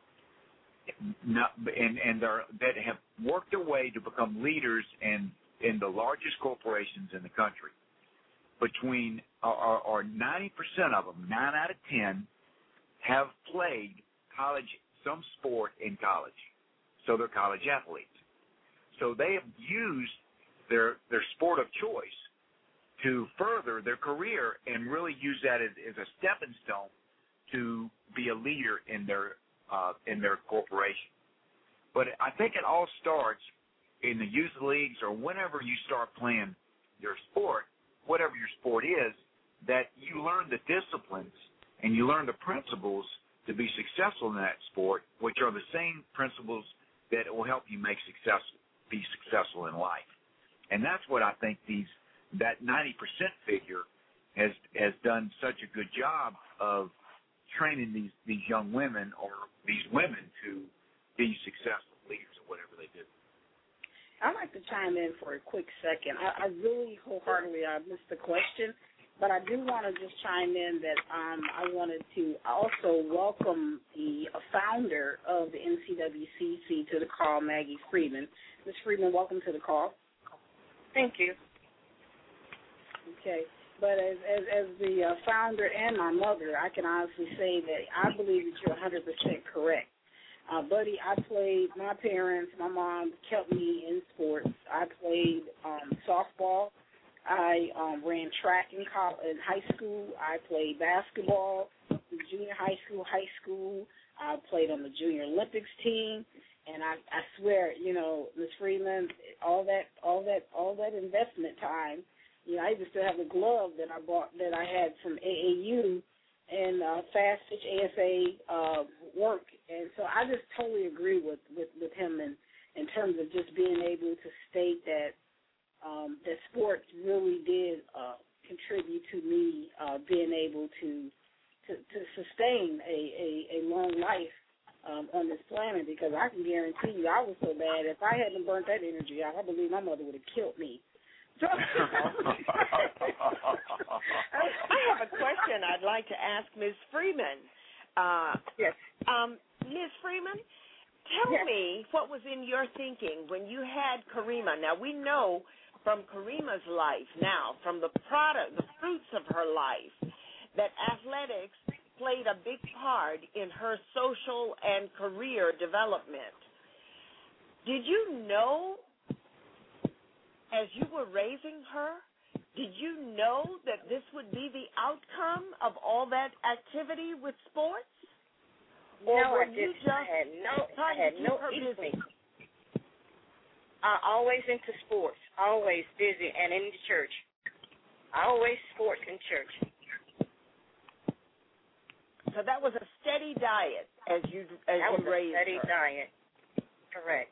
Not, and and they're, that have worked their way to become leaders in, in the largest corporations in the country. Between, or, or ninety percent of them, nine out of ten, have played college, some sport in college. So they're college athletes. So they have used their their sport of choice to further their career and really use that as, as a stepping stone to be a leader in their uh, in their corporation. But I think it all starts in the youth leagues or whenever you start playing your sport, whatever your sport is, that you learn the disciplines and you learn the principles to be successful in that sport, which are the same principles that will help you make success, be successful in life. And that's what I think these that ninety percent figure has has done such a good job of training these, these young women or these women to be successful leaders or whatever they do. I'd like to chime in for a quick second. I, I really wholeheartedly I missed the question, but I do want to just chime in that um, I wanted to also welcome the uh, founder of the N C W C C to the call, Maggie Freeman. Miz Freeman, welcome to the call. Thank you. Okay. But as as, as the uh, founder and my mother, I can honestly say that I believe that you're one hundred percent correct. Uh, buddy, I played, my parents, my mom kept me in sports. I played um, softball. I um, ran track in, college, in high school. I played basketball in junior high school, high school. I played on the Junior Olympics team. And I, I swear, you know, Miz Freeman, all that, all that, all that investment time, you know, I even still have the glove that I bought that I had from A A U and uh, Fast Pitch A S A uh, work, and so I just totally agree with, with, with him in, in terms of just being able to state that um, that sports really did uh, contribute to me uh, being able to to, to sustain a, a, a long life Um, on this planet, because I can guarantee you I was so bad, if I hadn't burnt that energy out, I believe my mother would have killed me. So I have a question I'd like to ask Miz Freeman. Uh, yes. Um, Miz Freeman, tell yes. me what was in your thinking when you had Karima. Now, we know from Karima's life now, from the product, the fruits of her life, that athletics played a big part in her social and career development. Did you know, as you were raising her, did you know that this would be the outcome of all that activity with sports? Or no, were I you didn't. just I had no, I trying had to keep no her busy? Uh, always into sports, always busy, and in the church. Always sports in church. So that was a steady diet as you as that you was a raised steady her. diet. Correct.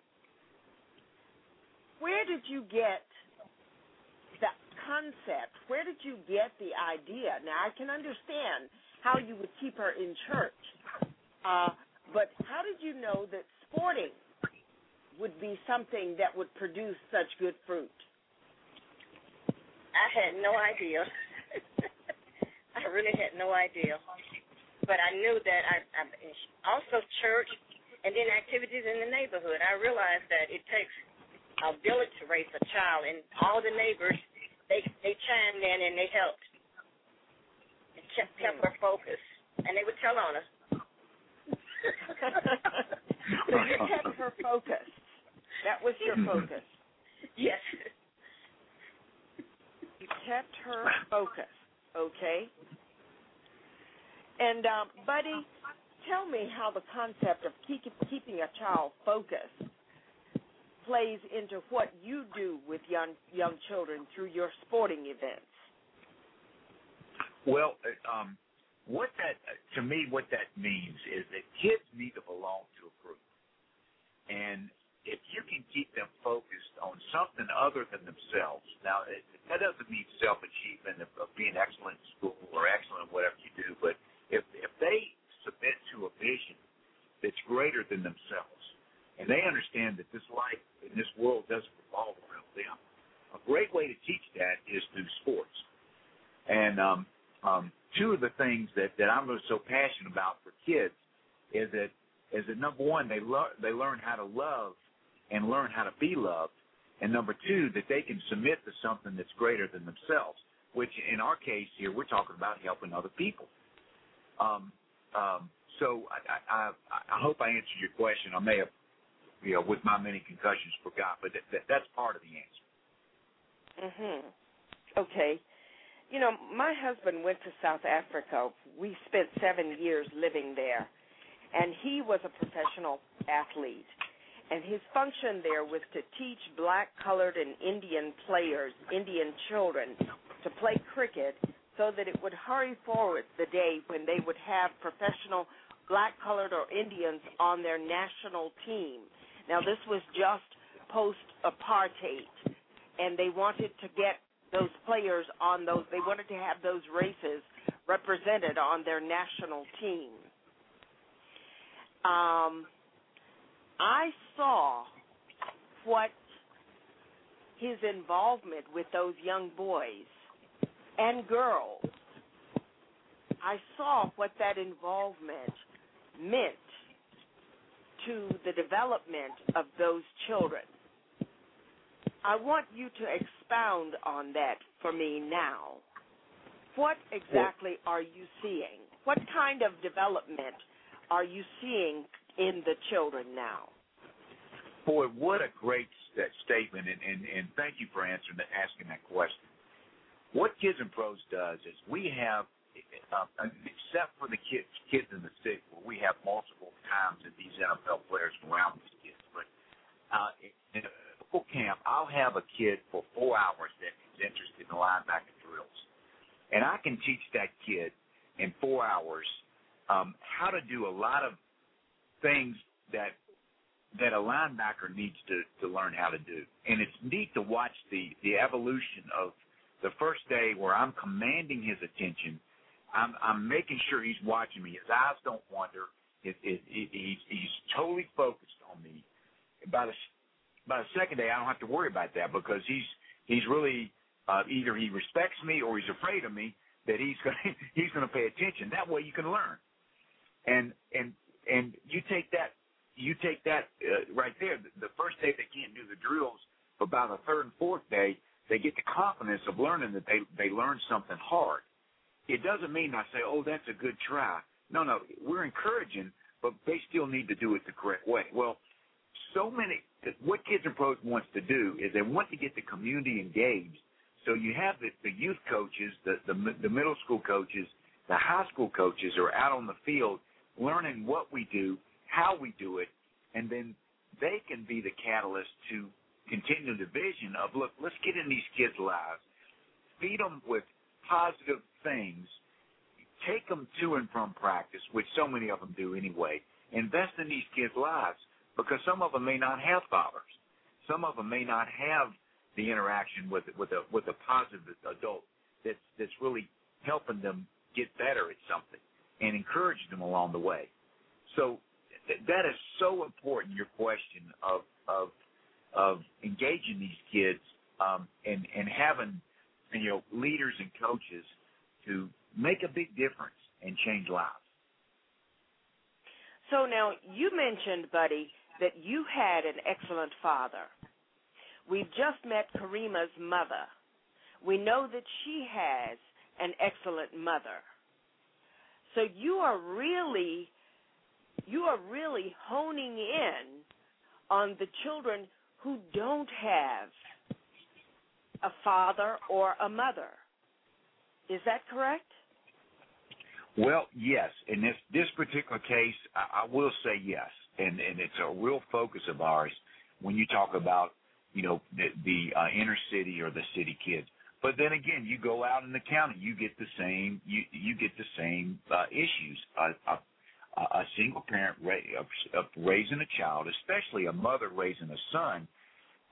Where did you get the concept? Where did you get the idea? Now, I can understand how you would keep her in church, uh, but how did you know that sporting would be something that would produce such good fruit? I had no idea. I really had no idea. But I knew that I, I also church and then activities in the neighborhood. I realized that it takes a village to raise a child, and all the neighbors, they they chimed in and they helped. It kept, kept her focused, and they would tell on us. So you kept her focused. That was your focus. Yes. You kept her focused, okay? And, um, Buddy, tell me how the concept of keep, keeping a child focused plays into what you do with young young children through your sporting events. Well, um, what that to me, what that means is that kids need to belong to a group, and if you can keep them focused on something other than themselves. Now, it, that doesn't mean self-achievement of, of being excellent in school or excellent in whatever you do, but if if they submit to a vision that's greater than themselves, and they understand that this life and this world doesn't revolve around them, a great way to teach that is through sports. And um, um, two of the things that, that I'm so passionate about for kids is that, is that number one, they, lo- they learn how to love and learn how to be loved, and number two, that they can submit to something that's greater than themselves, which in our case here, we're talking about helping other people. Um, um, so I, I, I hope I answered your question. I may have, you know, with my many concussions, forgot, but that, that, that's part of the answer. Mhm. Okay. You know, my husband went to South Africa. We spent seven years living there, and he was a professional athlete. And his function there was to teach black, colored, and Indian players, Indian children, to play cricket so that it would hurry forward the day when they would have professional black, colored, or Indians on their national team. Now, this was just post-apartheid, and they wanted to get those players on those, they wanted to have those races represented on their national team. Um, I saw what his involvement with those young boys and girls, I saw what that involvement meant to the development of those children. I want you to expound on that for me now. What exactly are you seeing? What kind of development are you seeing in the children now? Boy, what a great st- statement, and, and, and thank you for answering that, asking that question. What Kids and Pros does is we have, uh, except for the kids, kids in the city, where we have multiple times that these N F L players around these kids, but uh, in a local camp, I'll have a kid for four hours that is interested in linebacker drills, and I can teach that kid in four hours um, how to do a lot of things that that a linebacker needs to, to learn how to do. And it's neat to watch the, the evolution of the first day where I'm commanding his attention. I'm, I'm making sure he's watching me. His eyes don't wander. It, it, it, he's, he's totally focused on me. By the, by the second day, I don't have to worry about that because he's he's really uh, either he respects me or he's afraid of me that he's going he's going to pay attention. That way you can learn. And and and you take that you take that uh, right there. The, the first day they can't do the drills, but by the third and fourth day they get the confidence of learning that they they learned something hard. It doesn't mean I say, oh, that's a good try. No, no, we're encouraging, but they still need to do it the correct way. Well, so many what Kids and Pros wants to do is they want to get the community engaged. So you have the, the youth coaches, the, the the middle school coaches, the high school coaches are out on the field learning what we do, how we do it, and then they can be the catalyst to continue the vision of, look, let's get in these kids' lives, feed them with positive things, take them to and from practice, which so many of them do anyway, invest in these kids' lives, because some of them may not have fathers. Some of them may not have the interaction with with a with a positive adult that's that's really helping them get better at something and encouraging them along the way. So th- that is so important. Your question of of of engaging these kids um, and and having you know leaders and coaches to make a big difference and change lives. So now you mentioned, Buddy, that you had an excellent father. We've just met Karima's mother. We know that she has an excellent mother. So you are really, you are really honing in on the children who don't have a father or a mother. Is that correct? Well, yes. In this, this particular case, I, I will say yes. And, and it's a real focus of ours when you talk about, you know, the, the uh, inner city or the city kids. But then again, you go out in the county, you get the same, you, you get the same uh, issues. A, a, a single parent ra- uh, raising a child, especially a mother raising a son,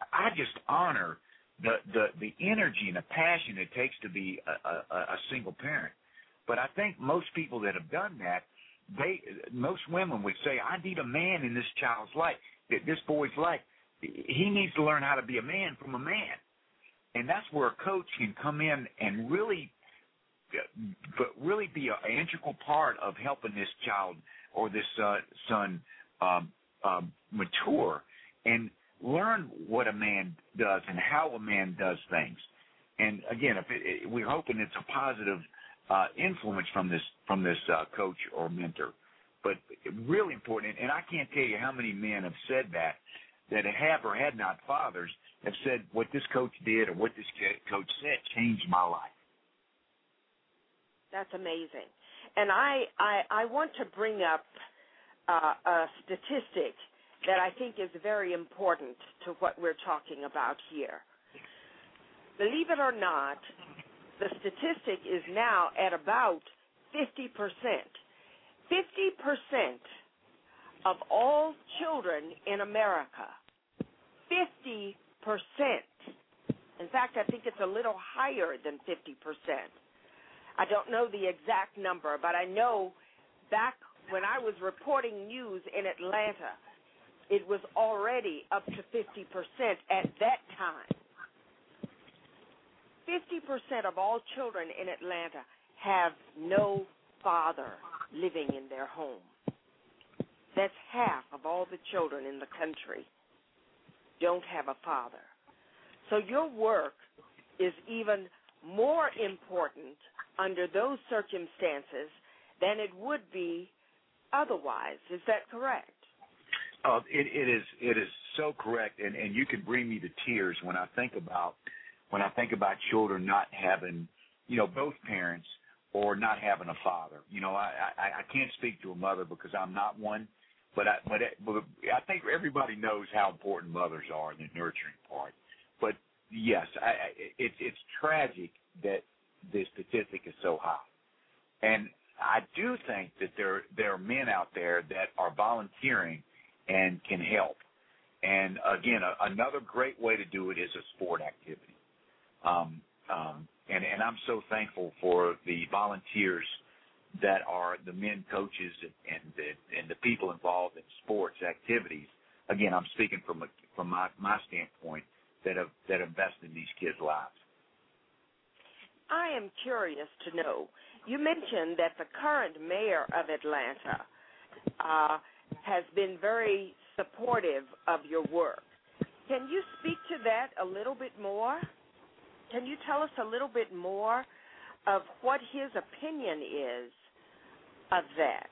I just honor the, the, the energy and the passion it takes to be a, a, a single parent. But I think most people that have done that, they most women would say, I need a man in this child's life, this boy's life. He needs to learn how to be a man from a man. And that's where a coach can come in and really but really be an integral part of helping this child or this uh, son um, um, mature and learn what a man does and how a man does things. And again, if it, it, we're hoping it's a positive uh, influence from this from this uh, coach or mentor. But really important, and I can't tell you how many men have said that, that have or had not fathers, have said what this coach did or what this coach said changed my life. That's amazing. And I, I, I want to bring up uh, a statistic that I think is very important to what we're talking about here. Believe it or not, the statistic is now at about fifty percent. fifty percent of all children in America, fifty percent. In fact, I think it's a little higher than fifty percent. I don't know the exact number, but I know back when I was reporting news in Atlanta, it was already up to fifty percent at that time. fifty percent of all children in Atlanta have no father living in their home. That's half of all the children in the country don't have a father. So your work is even more important under those circumstances than it would be otherwise. Is that correct? Uh, it, it is. It is so correct, and, and you can bring me to tears when I think about when I think about children not having, you know, both parents or not having a father. You know, I, I, I can't speak to a mother because I'm not one, but I, but, it, but I think everybody knows how important mothers are in the nurturing part. But yes, I, I, it, it's tragic that the statistic is so high, and I do think that there there are men out there that are volunteering and can help. And again, a, another great way to do it is a sport activity. Um, um, and, and I'm so thankful for the volunteers that are the men coaches and, and, the, and the people involved in sports activities. Again, I'm speaking from a, from my, my standpoint that have that invest in these kids' lives. I am curious to know, you mentioned that the current mayor of Atlanta uh, has been very supportive of your work. Can you speak to that a little bit more? Can you tell us a little bit more of what his opinion is of that?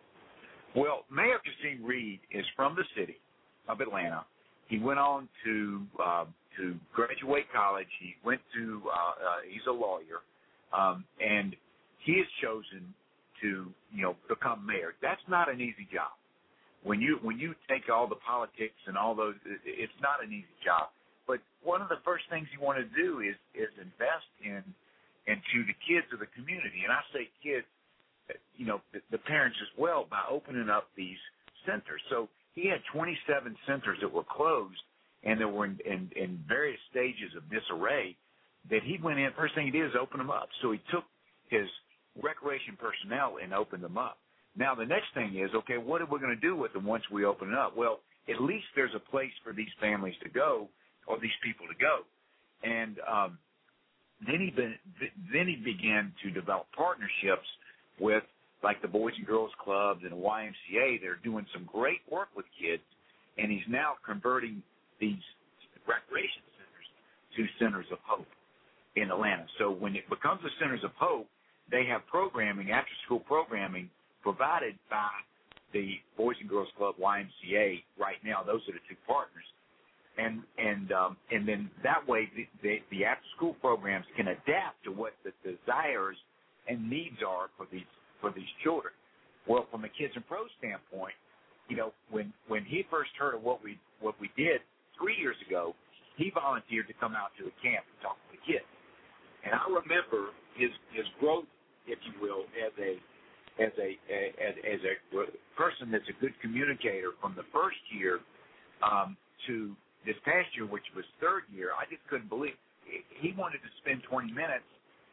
Well, Mayor Kasim Reed is from the city of Atlanta. He went on to uh, to graduate college. He went to, uh, uh, he's a lawyer, um, and he has chosen to, you know, become mayor. That's not an easy job. When you when you take all the politics and all those, it's not an easy job. But one of the first things you want to do is is invest in into the kids of the community. And I say kids, you know, the, the parents as well, by opening up these centers. So he had twenty-seven centers that were closed and that were in, in, in various stages of disarray. That he went in, first thing he did is open them up. So he took his recreation personnel and opened them up. Now, the next thing is, okay, what are we going to do with them once we open it up? Well, at least there's a place for these families to go or these people to go. And um, then he been, then he began to develop partnerships with, like, the Boys and Girls Clubs and the Y M C A. They're doing some great work with kids, and he's now converting these recreation centers to centers of hope in Atlanta. So when it becomes a centers of hope, they have programming, after-school programming, provided by the Boys and Girls Club, Y M C A. Right now, those are the two partners, and and um, and then that way the, the, the after-school programs can adapt to what the desires and needs are for these for these children. Well, from a Kids and Pros standpoint, you know, when when he first heard of what we what we did three years ago, he volunteered to come out to the camp and talk to the kids, and I remember his his growth, if you will, as a as a as, as a person that's a good communicator from the first year um, to this past year, which was third year, I just couldn't believe it. He wanted to spend twenty minutes,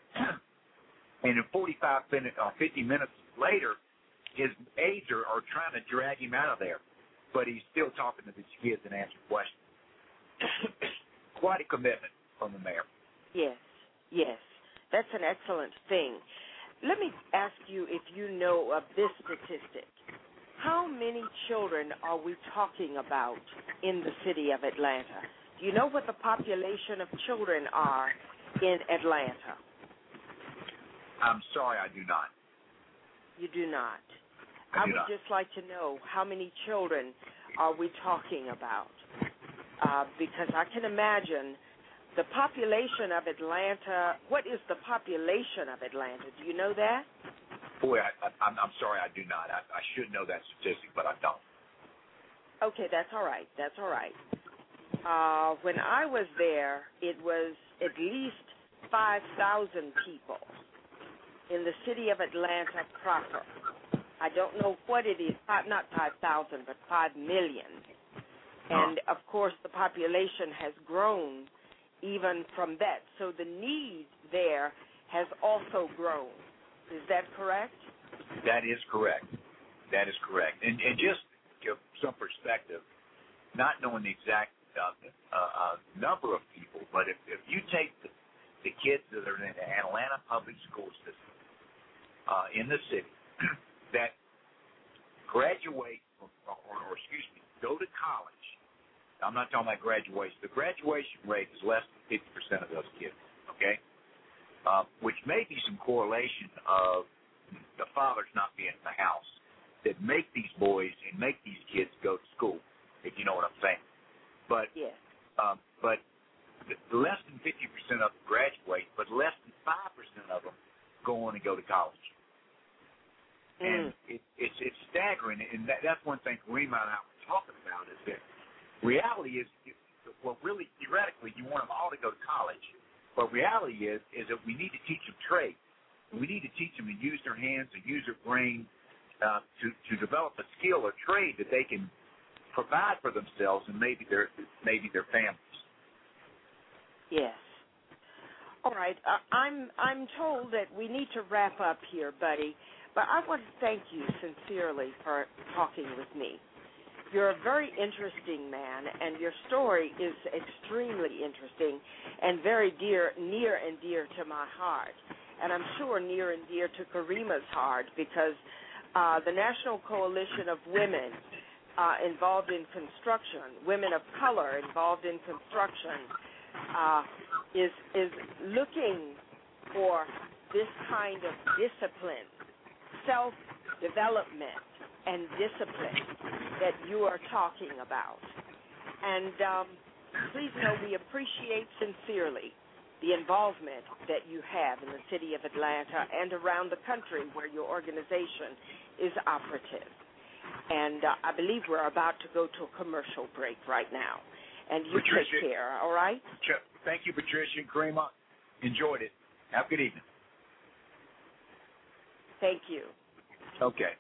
and in forty-five minutes, uh, fifty minutes later, his aides are, are trying to drag him out of there, but he's still talking to these kids and answering questions. Quite a commitment from the mayor. Yes, yes. That's an excellent thing. Let me ask you if you know of this statistic. How many children are we talking about in the city of Atlanta? Do you know what the population of children are in Atlanta? I'm sorry, I do not. You do not. I, I do would not. just like to know how many children are we talking about? Uh, because I can imagine the population of Atlanta. What is the population of Atlanta? Do you know that? Boy, I, I, I'm, I'm sorry, I do not. I, I should know that statistic, but I don't. Okay, that's all right. That's all right. Uh, when I was there, it was at least five thousand people in the city of Atlanta proper. I don't know what it is, not five thousand, but five million. And, of course, the population has grown even from that. So the need there has also grown. Is that correct? That is correct. That is correct. And, and just to give some perspective, not knowing the exact uh, uh, uh, number of people, but if, if you take the, the kids that are in the Atlanta public school system uh, in the city that graduate or, or, or, excuse me, go to college, I'm not talking about graduation. The graduation rate is less than fifty percent of those kids, okay? Uh, which may be some correlation of the fathers not being in the house that make these boys and make these kids go to school, if you know what I'm saying. But yes. um, but less than fifty percent of them graduate, but less than five percent of them go on and go to college. Mm. And it, it's it's staggering, and that, that's one thing Karima and I were talking about is that reality is, well, really, theoretically, you want them all to go to college. But reality is, is that we need to teach them trade. We need to teach them to use their hands, to use their brain, uh, to to develop a skill or trade that they can provide for themselves and maybe their maybe their families. Yes. All right. Uh, I'm I'm told that we need to wrap up here, buddy. But I want to thank you sincerely for talking with me. You're a very interesting man, and your story is extremely interesting and very dear, near and dear to my heart. And I'm sure near and dear to Karima's heart because uh, the National Coalition of Women uh, involved in construction, women of color involved in construction, uh, is is looking for this kind of discipline, self-development, and discipline that you are talking about. And um, please know we appreciate sincerely the involvement that you have in the city of Atlanta and around the country where your organization is operative. And uh, I believe we're about to go to a commercial break right now. And you Patricia, take care, all right? Thank you, Patricia and Karima. Enjoyed it. Have a good evening. Thank you. Okay.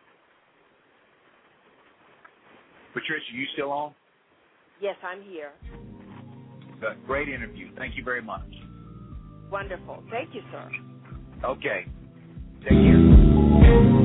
Patricia, you still on? Yes, I'm here. Uh, great interview. Thank you very much. Wonderful. Thank you, sir. Okay. Take care.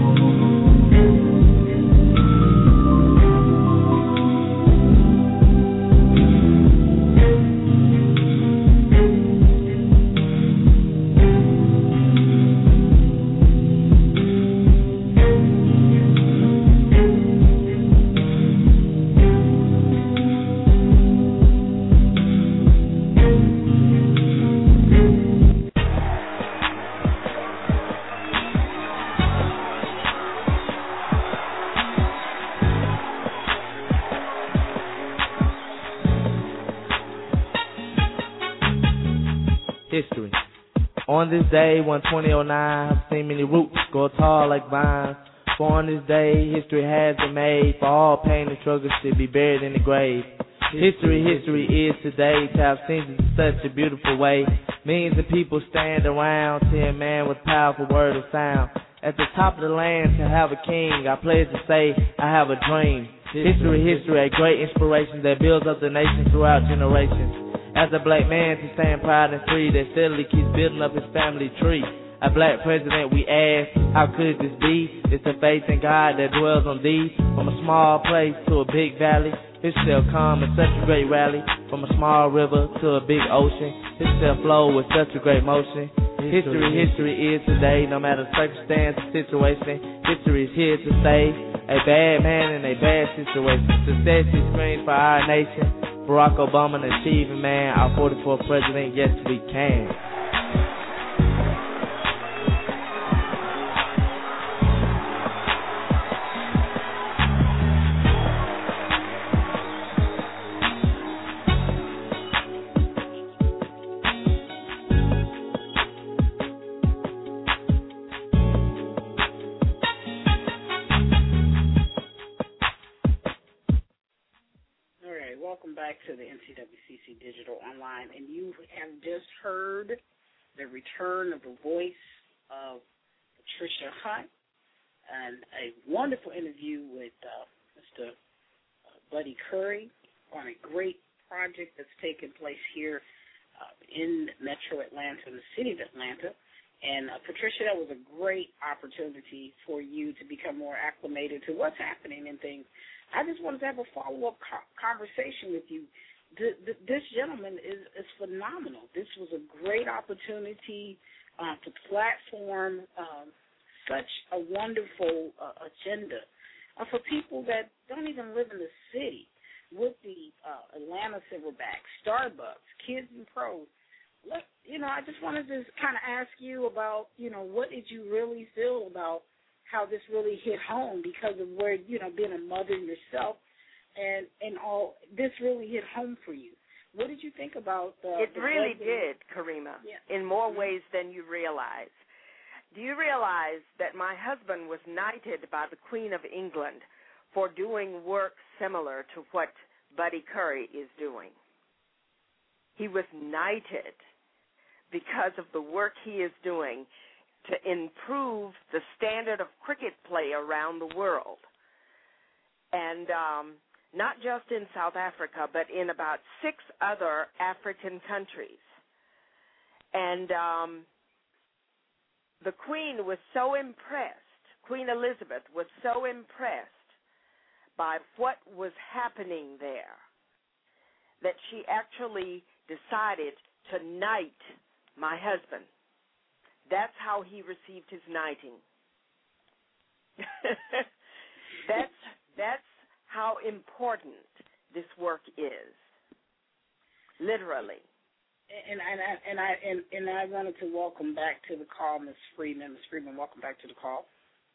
History. On this day, one twenty oh nine, I've seen many roots grow tall like vines. For on this day, history has been made. For all pain and struggle should be buried in the grave. History, history is today. To have seen it in such a beautiful way. Millions of people stand around to a man with powerful word of sound. At the top of the land to have a king, I pledge to say I have a dream. History, history, a great inspiration that builds up the nation throughout generations. As a black man to stand proud and free that steadily keeps building up his family tree. A black president, we ask, how could this be? It's the faith in God that dwells on thee. From a small place to a big valley, it shall come in such a great rally. From a small river to a big ocean, it shall flow with such a great motion. History, history is today, no matter circumstance or situation. History is here to stay. A bad man in a bad situation. Success is screams for our nation. Barack Obama, an achieving man. Our forty-fourth president, yes we can. Back to the N C W C C Digital Online, and you have just heard the return of the voice of Patricia Hunt, and a wonderful interview with uh, Mister Buddy Curry on a great project that's taking place here uh, in Metro Atlanta, in the city of Atlanta. And uh, Patricia, that was a great opportunity for you to become more acclimated to what's happening and things. I just wanted to have a follow-up co- conversation with you. The, the, this gentleman is, is phenomenal. This was a great opportunity uh, to platform um, such a wonderful uh, agenda uh, for people that don't even live in the city. With the uh, Atlanta Silverbacks, Starbucks, Kids and Pros, let, you know, I just wanted to kind of ask you about, you know, what did you really feel about how this really hit home because of where, you know, being a mother yourself and, and all, this really hit home for you. What did you think about uh, It the really president? did, Karima, yeah. in more mm-hmm. ways than you realize. Do you realize that my husband was knighted by the Queen of England for doing work similar to what Buddy Curry is doing? He was knighted because of the work he is doing to improve the standard of cricket play around the world. And um, not just in South Africa, but in about six other African countries. And um, the Queen was so impressed, Queen Elizabeth was so impressed by what was happening there that she actually decided to knight my husband. That's how he received his knighting. that's that's how important this work is, literally. And and I and I and, and I wanted to welcome back to the call, Miz Freeman. Miz Freeman, welcome back to the call.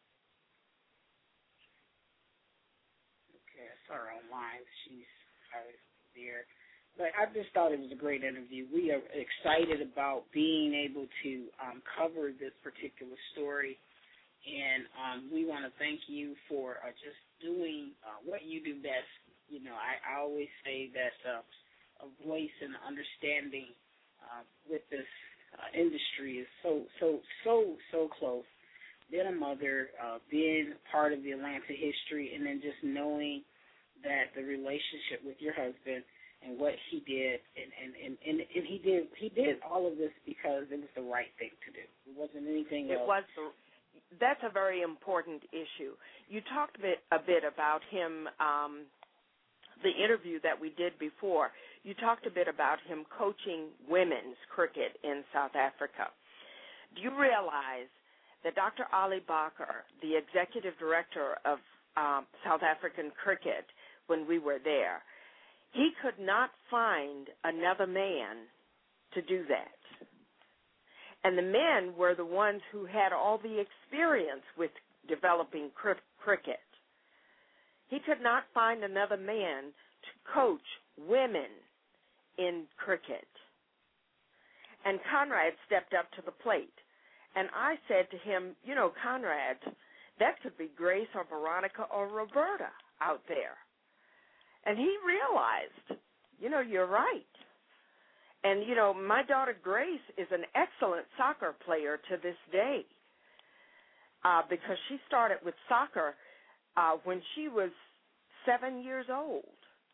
Okay, I saw her online. She's always there. But I just thought it was a great interview. We are excited about being able to um, cover this particular story, and um, we want to thank you for uh, just doing uh, what you do best. You know, I, I always say that uh, a voice and understanding uh, with this uh, industry is so, so, so, so close. Being a mother, uh, being part of the Atlanta history, and then just knowing that the relationship with your husband and what he did, and, and, and, and, and he did he did all of this because it was the right thing to do. It wasn't anything it else. Was the, that's a very important issue. You talked a bit, a bit about him, um, the interview that we did before. You talked a bit about him coaching women's cricket in South Africa. Do you realize that Doctor Ali Bacher, the executive director of um, South African cricket, when we were there, he could not find another man to do that. And the men were the ones who had all the experience with developing cr- cricket. He could not find another man to coach women in cricket. And Conrad stepped up to the plate. And I said to him, you know, Conrad, that could be Grace or Veronica or Roberta out there. And he realized, you know, you're right. And, you know, my daughter Grace is an excellent soccer player to this day uh, because she started with soccer uh, when she was seven years old.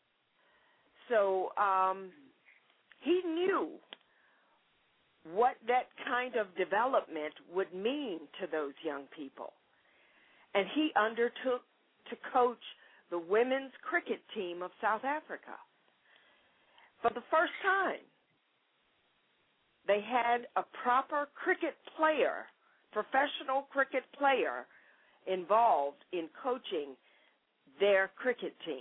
So um, he knew what that kind of development would mean to those young people. And he undertook to coach the women's cricket team of South Africa. For the first time, they had a proper cricket player, professional cricket player, involved in coaching their cricket team.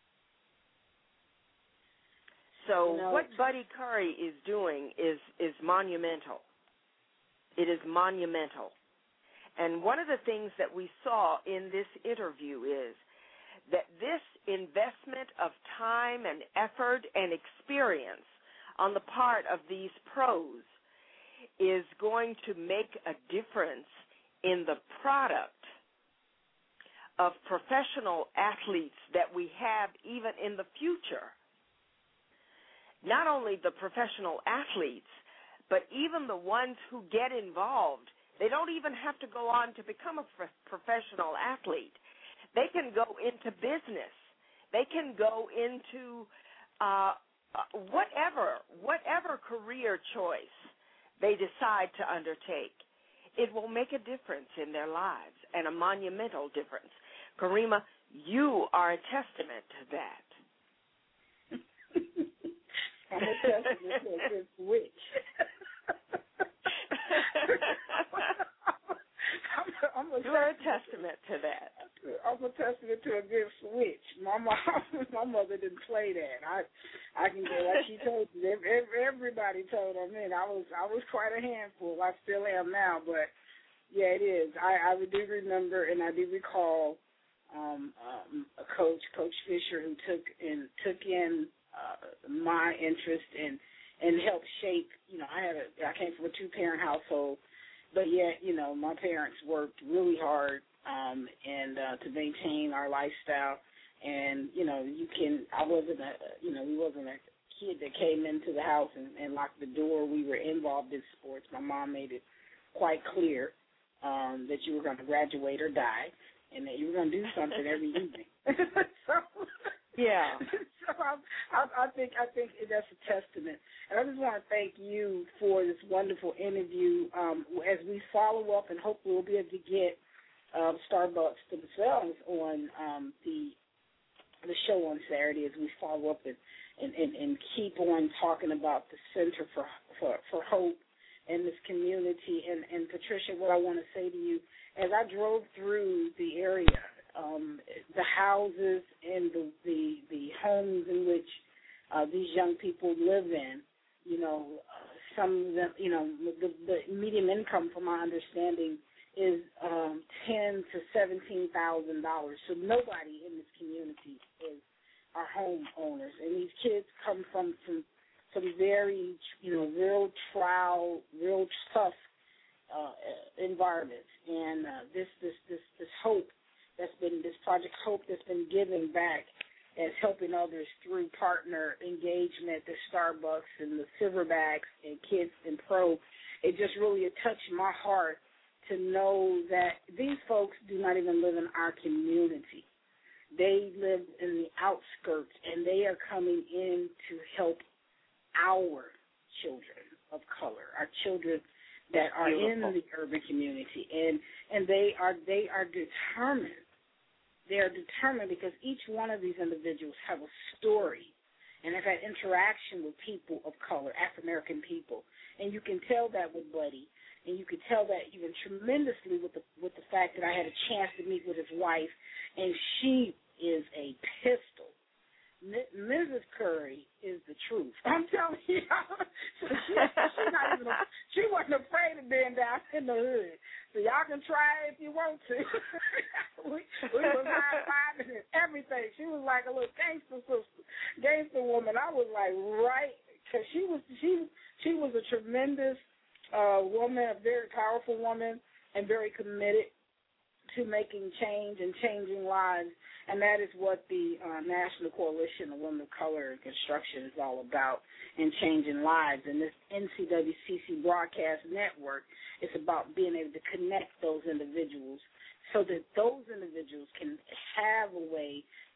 So you know, what Buddy Curry is doing is, is monumental. It is monumental. And one of the things that we saw in this interview is that this investment of time and effort and experience on the part of these pros is going to make a difference in the product of professional athletes that we have even in the future. Not only the professional athletes, but even the ones who get involved. They don't even have to go on to become a professional athlete. They can go into business. They can go into uh, whatever, whatever career choice they decide to undertake. It will make a difference in their lives, and a monumental difference. Karima, you are a testament to that. I'm a testament to a good switch. I'm a, I'm a You're a testament to that. I'm a testament to a good switch. My mom, my mother didn't play that. I, I can get like she told you. Everybody told her, man, I was, I was quite a handful. I still am now, but yeah, it is. I, I do remember and I do recall um, um, a coach, Coach Fisher, who took in took in uh, my interest and and helped shape. You know, I had a, I came from a two parent household. But yet, you know, my parents worked really hard um, and uh, to maintain our lifestyle. And, you know, you can, I wasn't a, you know, we wasn't a kid that came into the house and, and locked the door. We were involved in sports. My mom made it quite clear um, that you were going to graduate or die and that you were going to do something every evening. so, yeah. So I, I, I think I think that's a testament. And I just want to thank you for this wonderful interview. Um, as we follow up, and hopefully we'll be able to get uh, Starbucks themselves on um, the the show on Saturday as we follow up and, and, and, and keep on talking about the Center for for, for Hope in this community. And, and Patricia, what I want to say to you, as I drove through the area, um, the houses and the, the, the homes in which uh, these young people live in, you know, uh, some of them, you know, the, the median income, from my understanding, is um, ten to seventeen thousand dollars. So nobody in this community is our homeowners, and these kids come from some some very, you know, real trial, real tough uh, environments, and uh, this this this this hope that's been this Project Hope that's been given back as helping others through partner engagement, the Starbucks and the Silverbacks and Kids and Pro. It just really it touched my heart to know that these folks do not even live in our community. They live in the outskirts, and they are coming in to help our children of color, our children that are Beautiful. in the urban community, and and they are they are determined. They are determined because each one of these individuals have a story and have had interaction with people of color, African American people, and you can tell that with Buddy. And you could tell that even tremendously with the with the fact that I had a chance to meet with his wife, and she is a pistol. M- Missus Curry is the truth. I'm telling you, she, she, not even, she wasn't afraid of being down in the hood. So y'all can try it if you want to. we, we was high-fiving and everything. She was like a little gangster sister, gangster woman. I was like, right, because she was she she was a tremendous. Uh, woman, a very powerful woman, and very committed to making change and changing lives, and that is what the uh, National Coalition of Women of Color in Construction is all about, and changing lives. And this N C W C C broadcast network is about being able to connect those individuals so that those individuals can have a way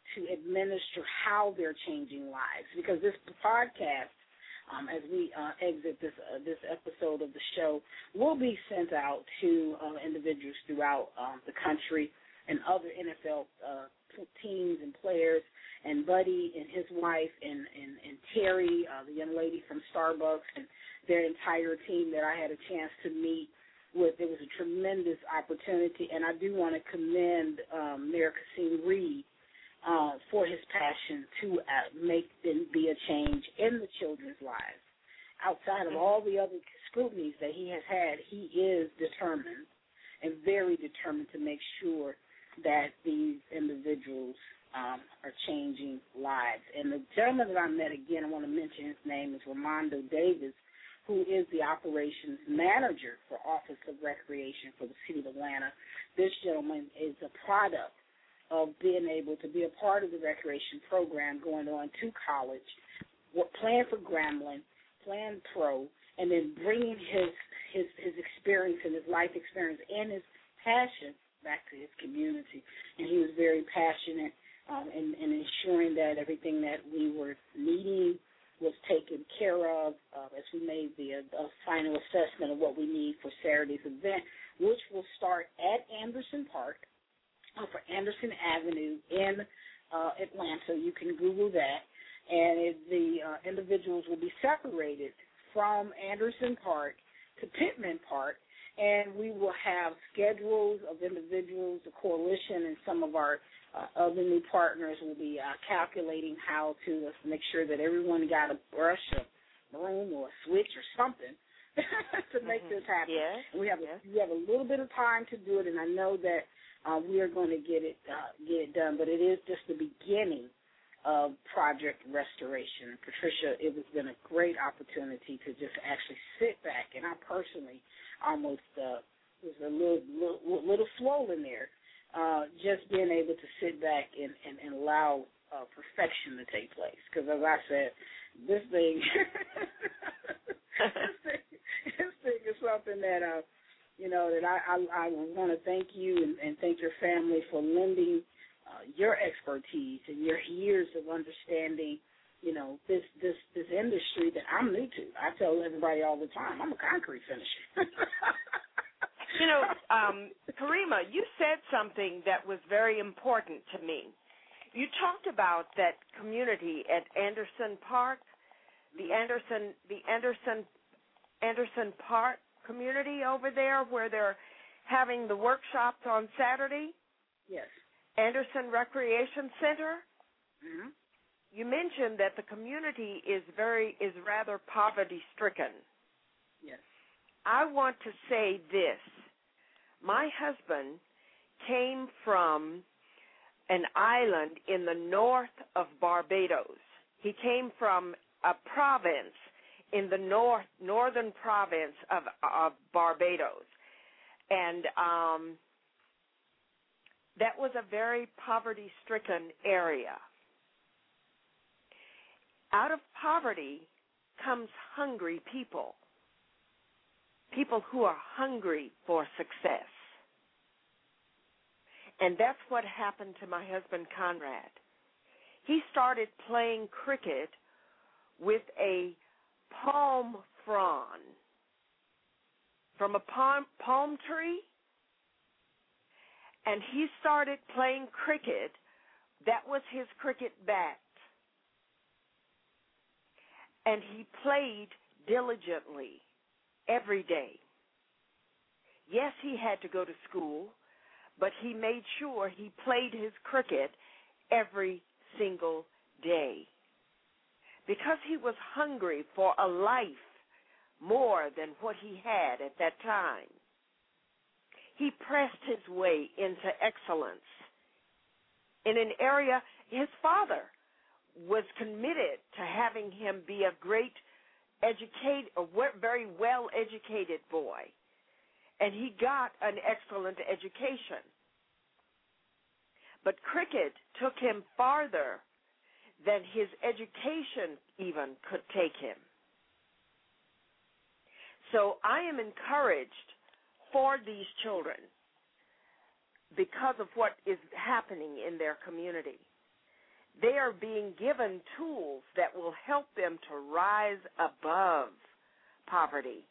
to administer how they're changing lives. Because this podcast, um, as we uh, exit this uh, this episode of the show, will be sent out to uh, individuals throughout um, the country and other N F L uh, teams and players, and Buddy and his wife and, and, and Terry, uh, the young lady from Starbucks, and their entire team that I had a chance to meet with. It was a tremendous opportunity, and I do want to commend um, Mayor Kasim Reed uh, for his passion to uh, make and be a change in the children's lives. Outside of all the other scrutinies that he has had, he is determined and very determined to make sure that these individuals um, are changing lives. And the gentleman that I met, again, I want to mention his name, is Ramondo Davis, who is the operations manager for Office of Recreation for the City of Atlanta. This gentleman is a product of being able to be a part of the recreation program, going on to college, playing for Grambling, playing pro, and then bringing his, his, his experience and his life experience and his passion back to his community. And he was very passionate um, in, in ensuring that everything that we were needing was taken care of uh, as we made the uh, final assessment of what we need for Saturday's event, which will start at Anderson Park uh, for Anderson Avenue in uh, Atlanta. You can Google that. And it, the uh, individuals will be separated from Anderson Park to Pittman Park, and we will have schedules of individuals, the coalition, and some of our uh, other new partners will be uh, calculating how to uh, make sure that everyone got a brush, a broom, or a switch or something to make mm-hmm. this happen. Yes. And we have yes. a, we have a little bit of time to do it, and I know that uh, we are going to get it uh, get it done, but it is just the beginning of Project Restoration. Patricia, it has been a great opportunity to just actually sit back, and I personally almost uh, was a little, little, little swollen there, uh, just being able to sit back and, and, and allow uh, perfection to take place. Because as I said, this thing, this thing, this thing is something that, uh, you know, that I, I, I want to thank you and, and thank your family for lending Uh, your expertise and your years of understanding, you know, this, this, this industry that I'm new to. I tell everybody all the time, I'm a concrete finisher. You know, um, Karima, you said something that was very important to me. You talked about that community at Anderson Park, the Anderson, the Anderson, Anderson Park community over there where they're having the workshops on Saturday. Yes. Anderson Recreation Center. Mm-hmm. You mentioned that the community is very is rather poverty-stricken. Yes. I want to say this. My husband came from an island in the north of Barbados. He came from a province in the north northern province of, of Barbados. And um that was a very poverty-stricken area. Out of poverty comes hungry people, people who are hungry for success. And that's what happened to my husband, Conrad. He started playing cricket with a palm frond from a palm, palm tree, and he started playing cricket. That was his cricket bat. And he played diligently every day. Yes, he had to go to school, but he made sure he played his cricket every single day because he was hungry for a life more than what he had at that time. He pressed his way into excellence in an area. His father was committed to having him be a great educated, a very well-educated boy, and he got an excellent education. But cricket took him farther than his education even could take him. So I am encouraged for these children because of what is happening in their community. they are being given tools that will help them to rise above poverty.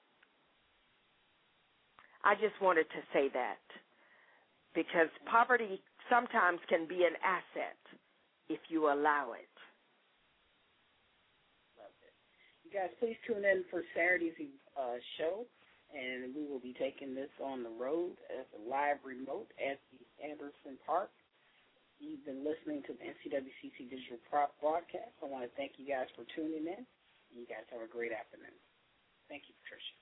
I just wanted to say that because poverty sometimes can be an asset if you allow it. Love it. You guys, please tune in for Saturday's uh, show, and we will be taking this on the road as a live remote at the Anderson Park. You've been listening to the N C W C C Digital Prop broadcast. I want to thank you guys for tuning in. You guys have a great afternoon. Thank you, Patricia.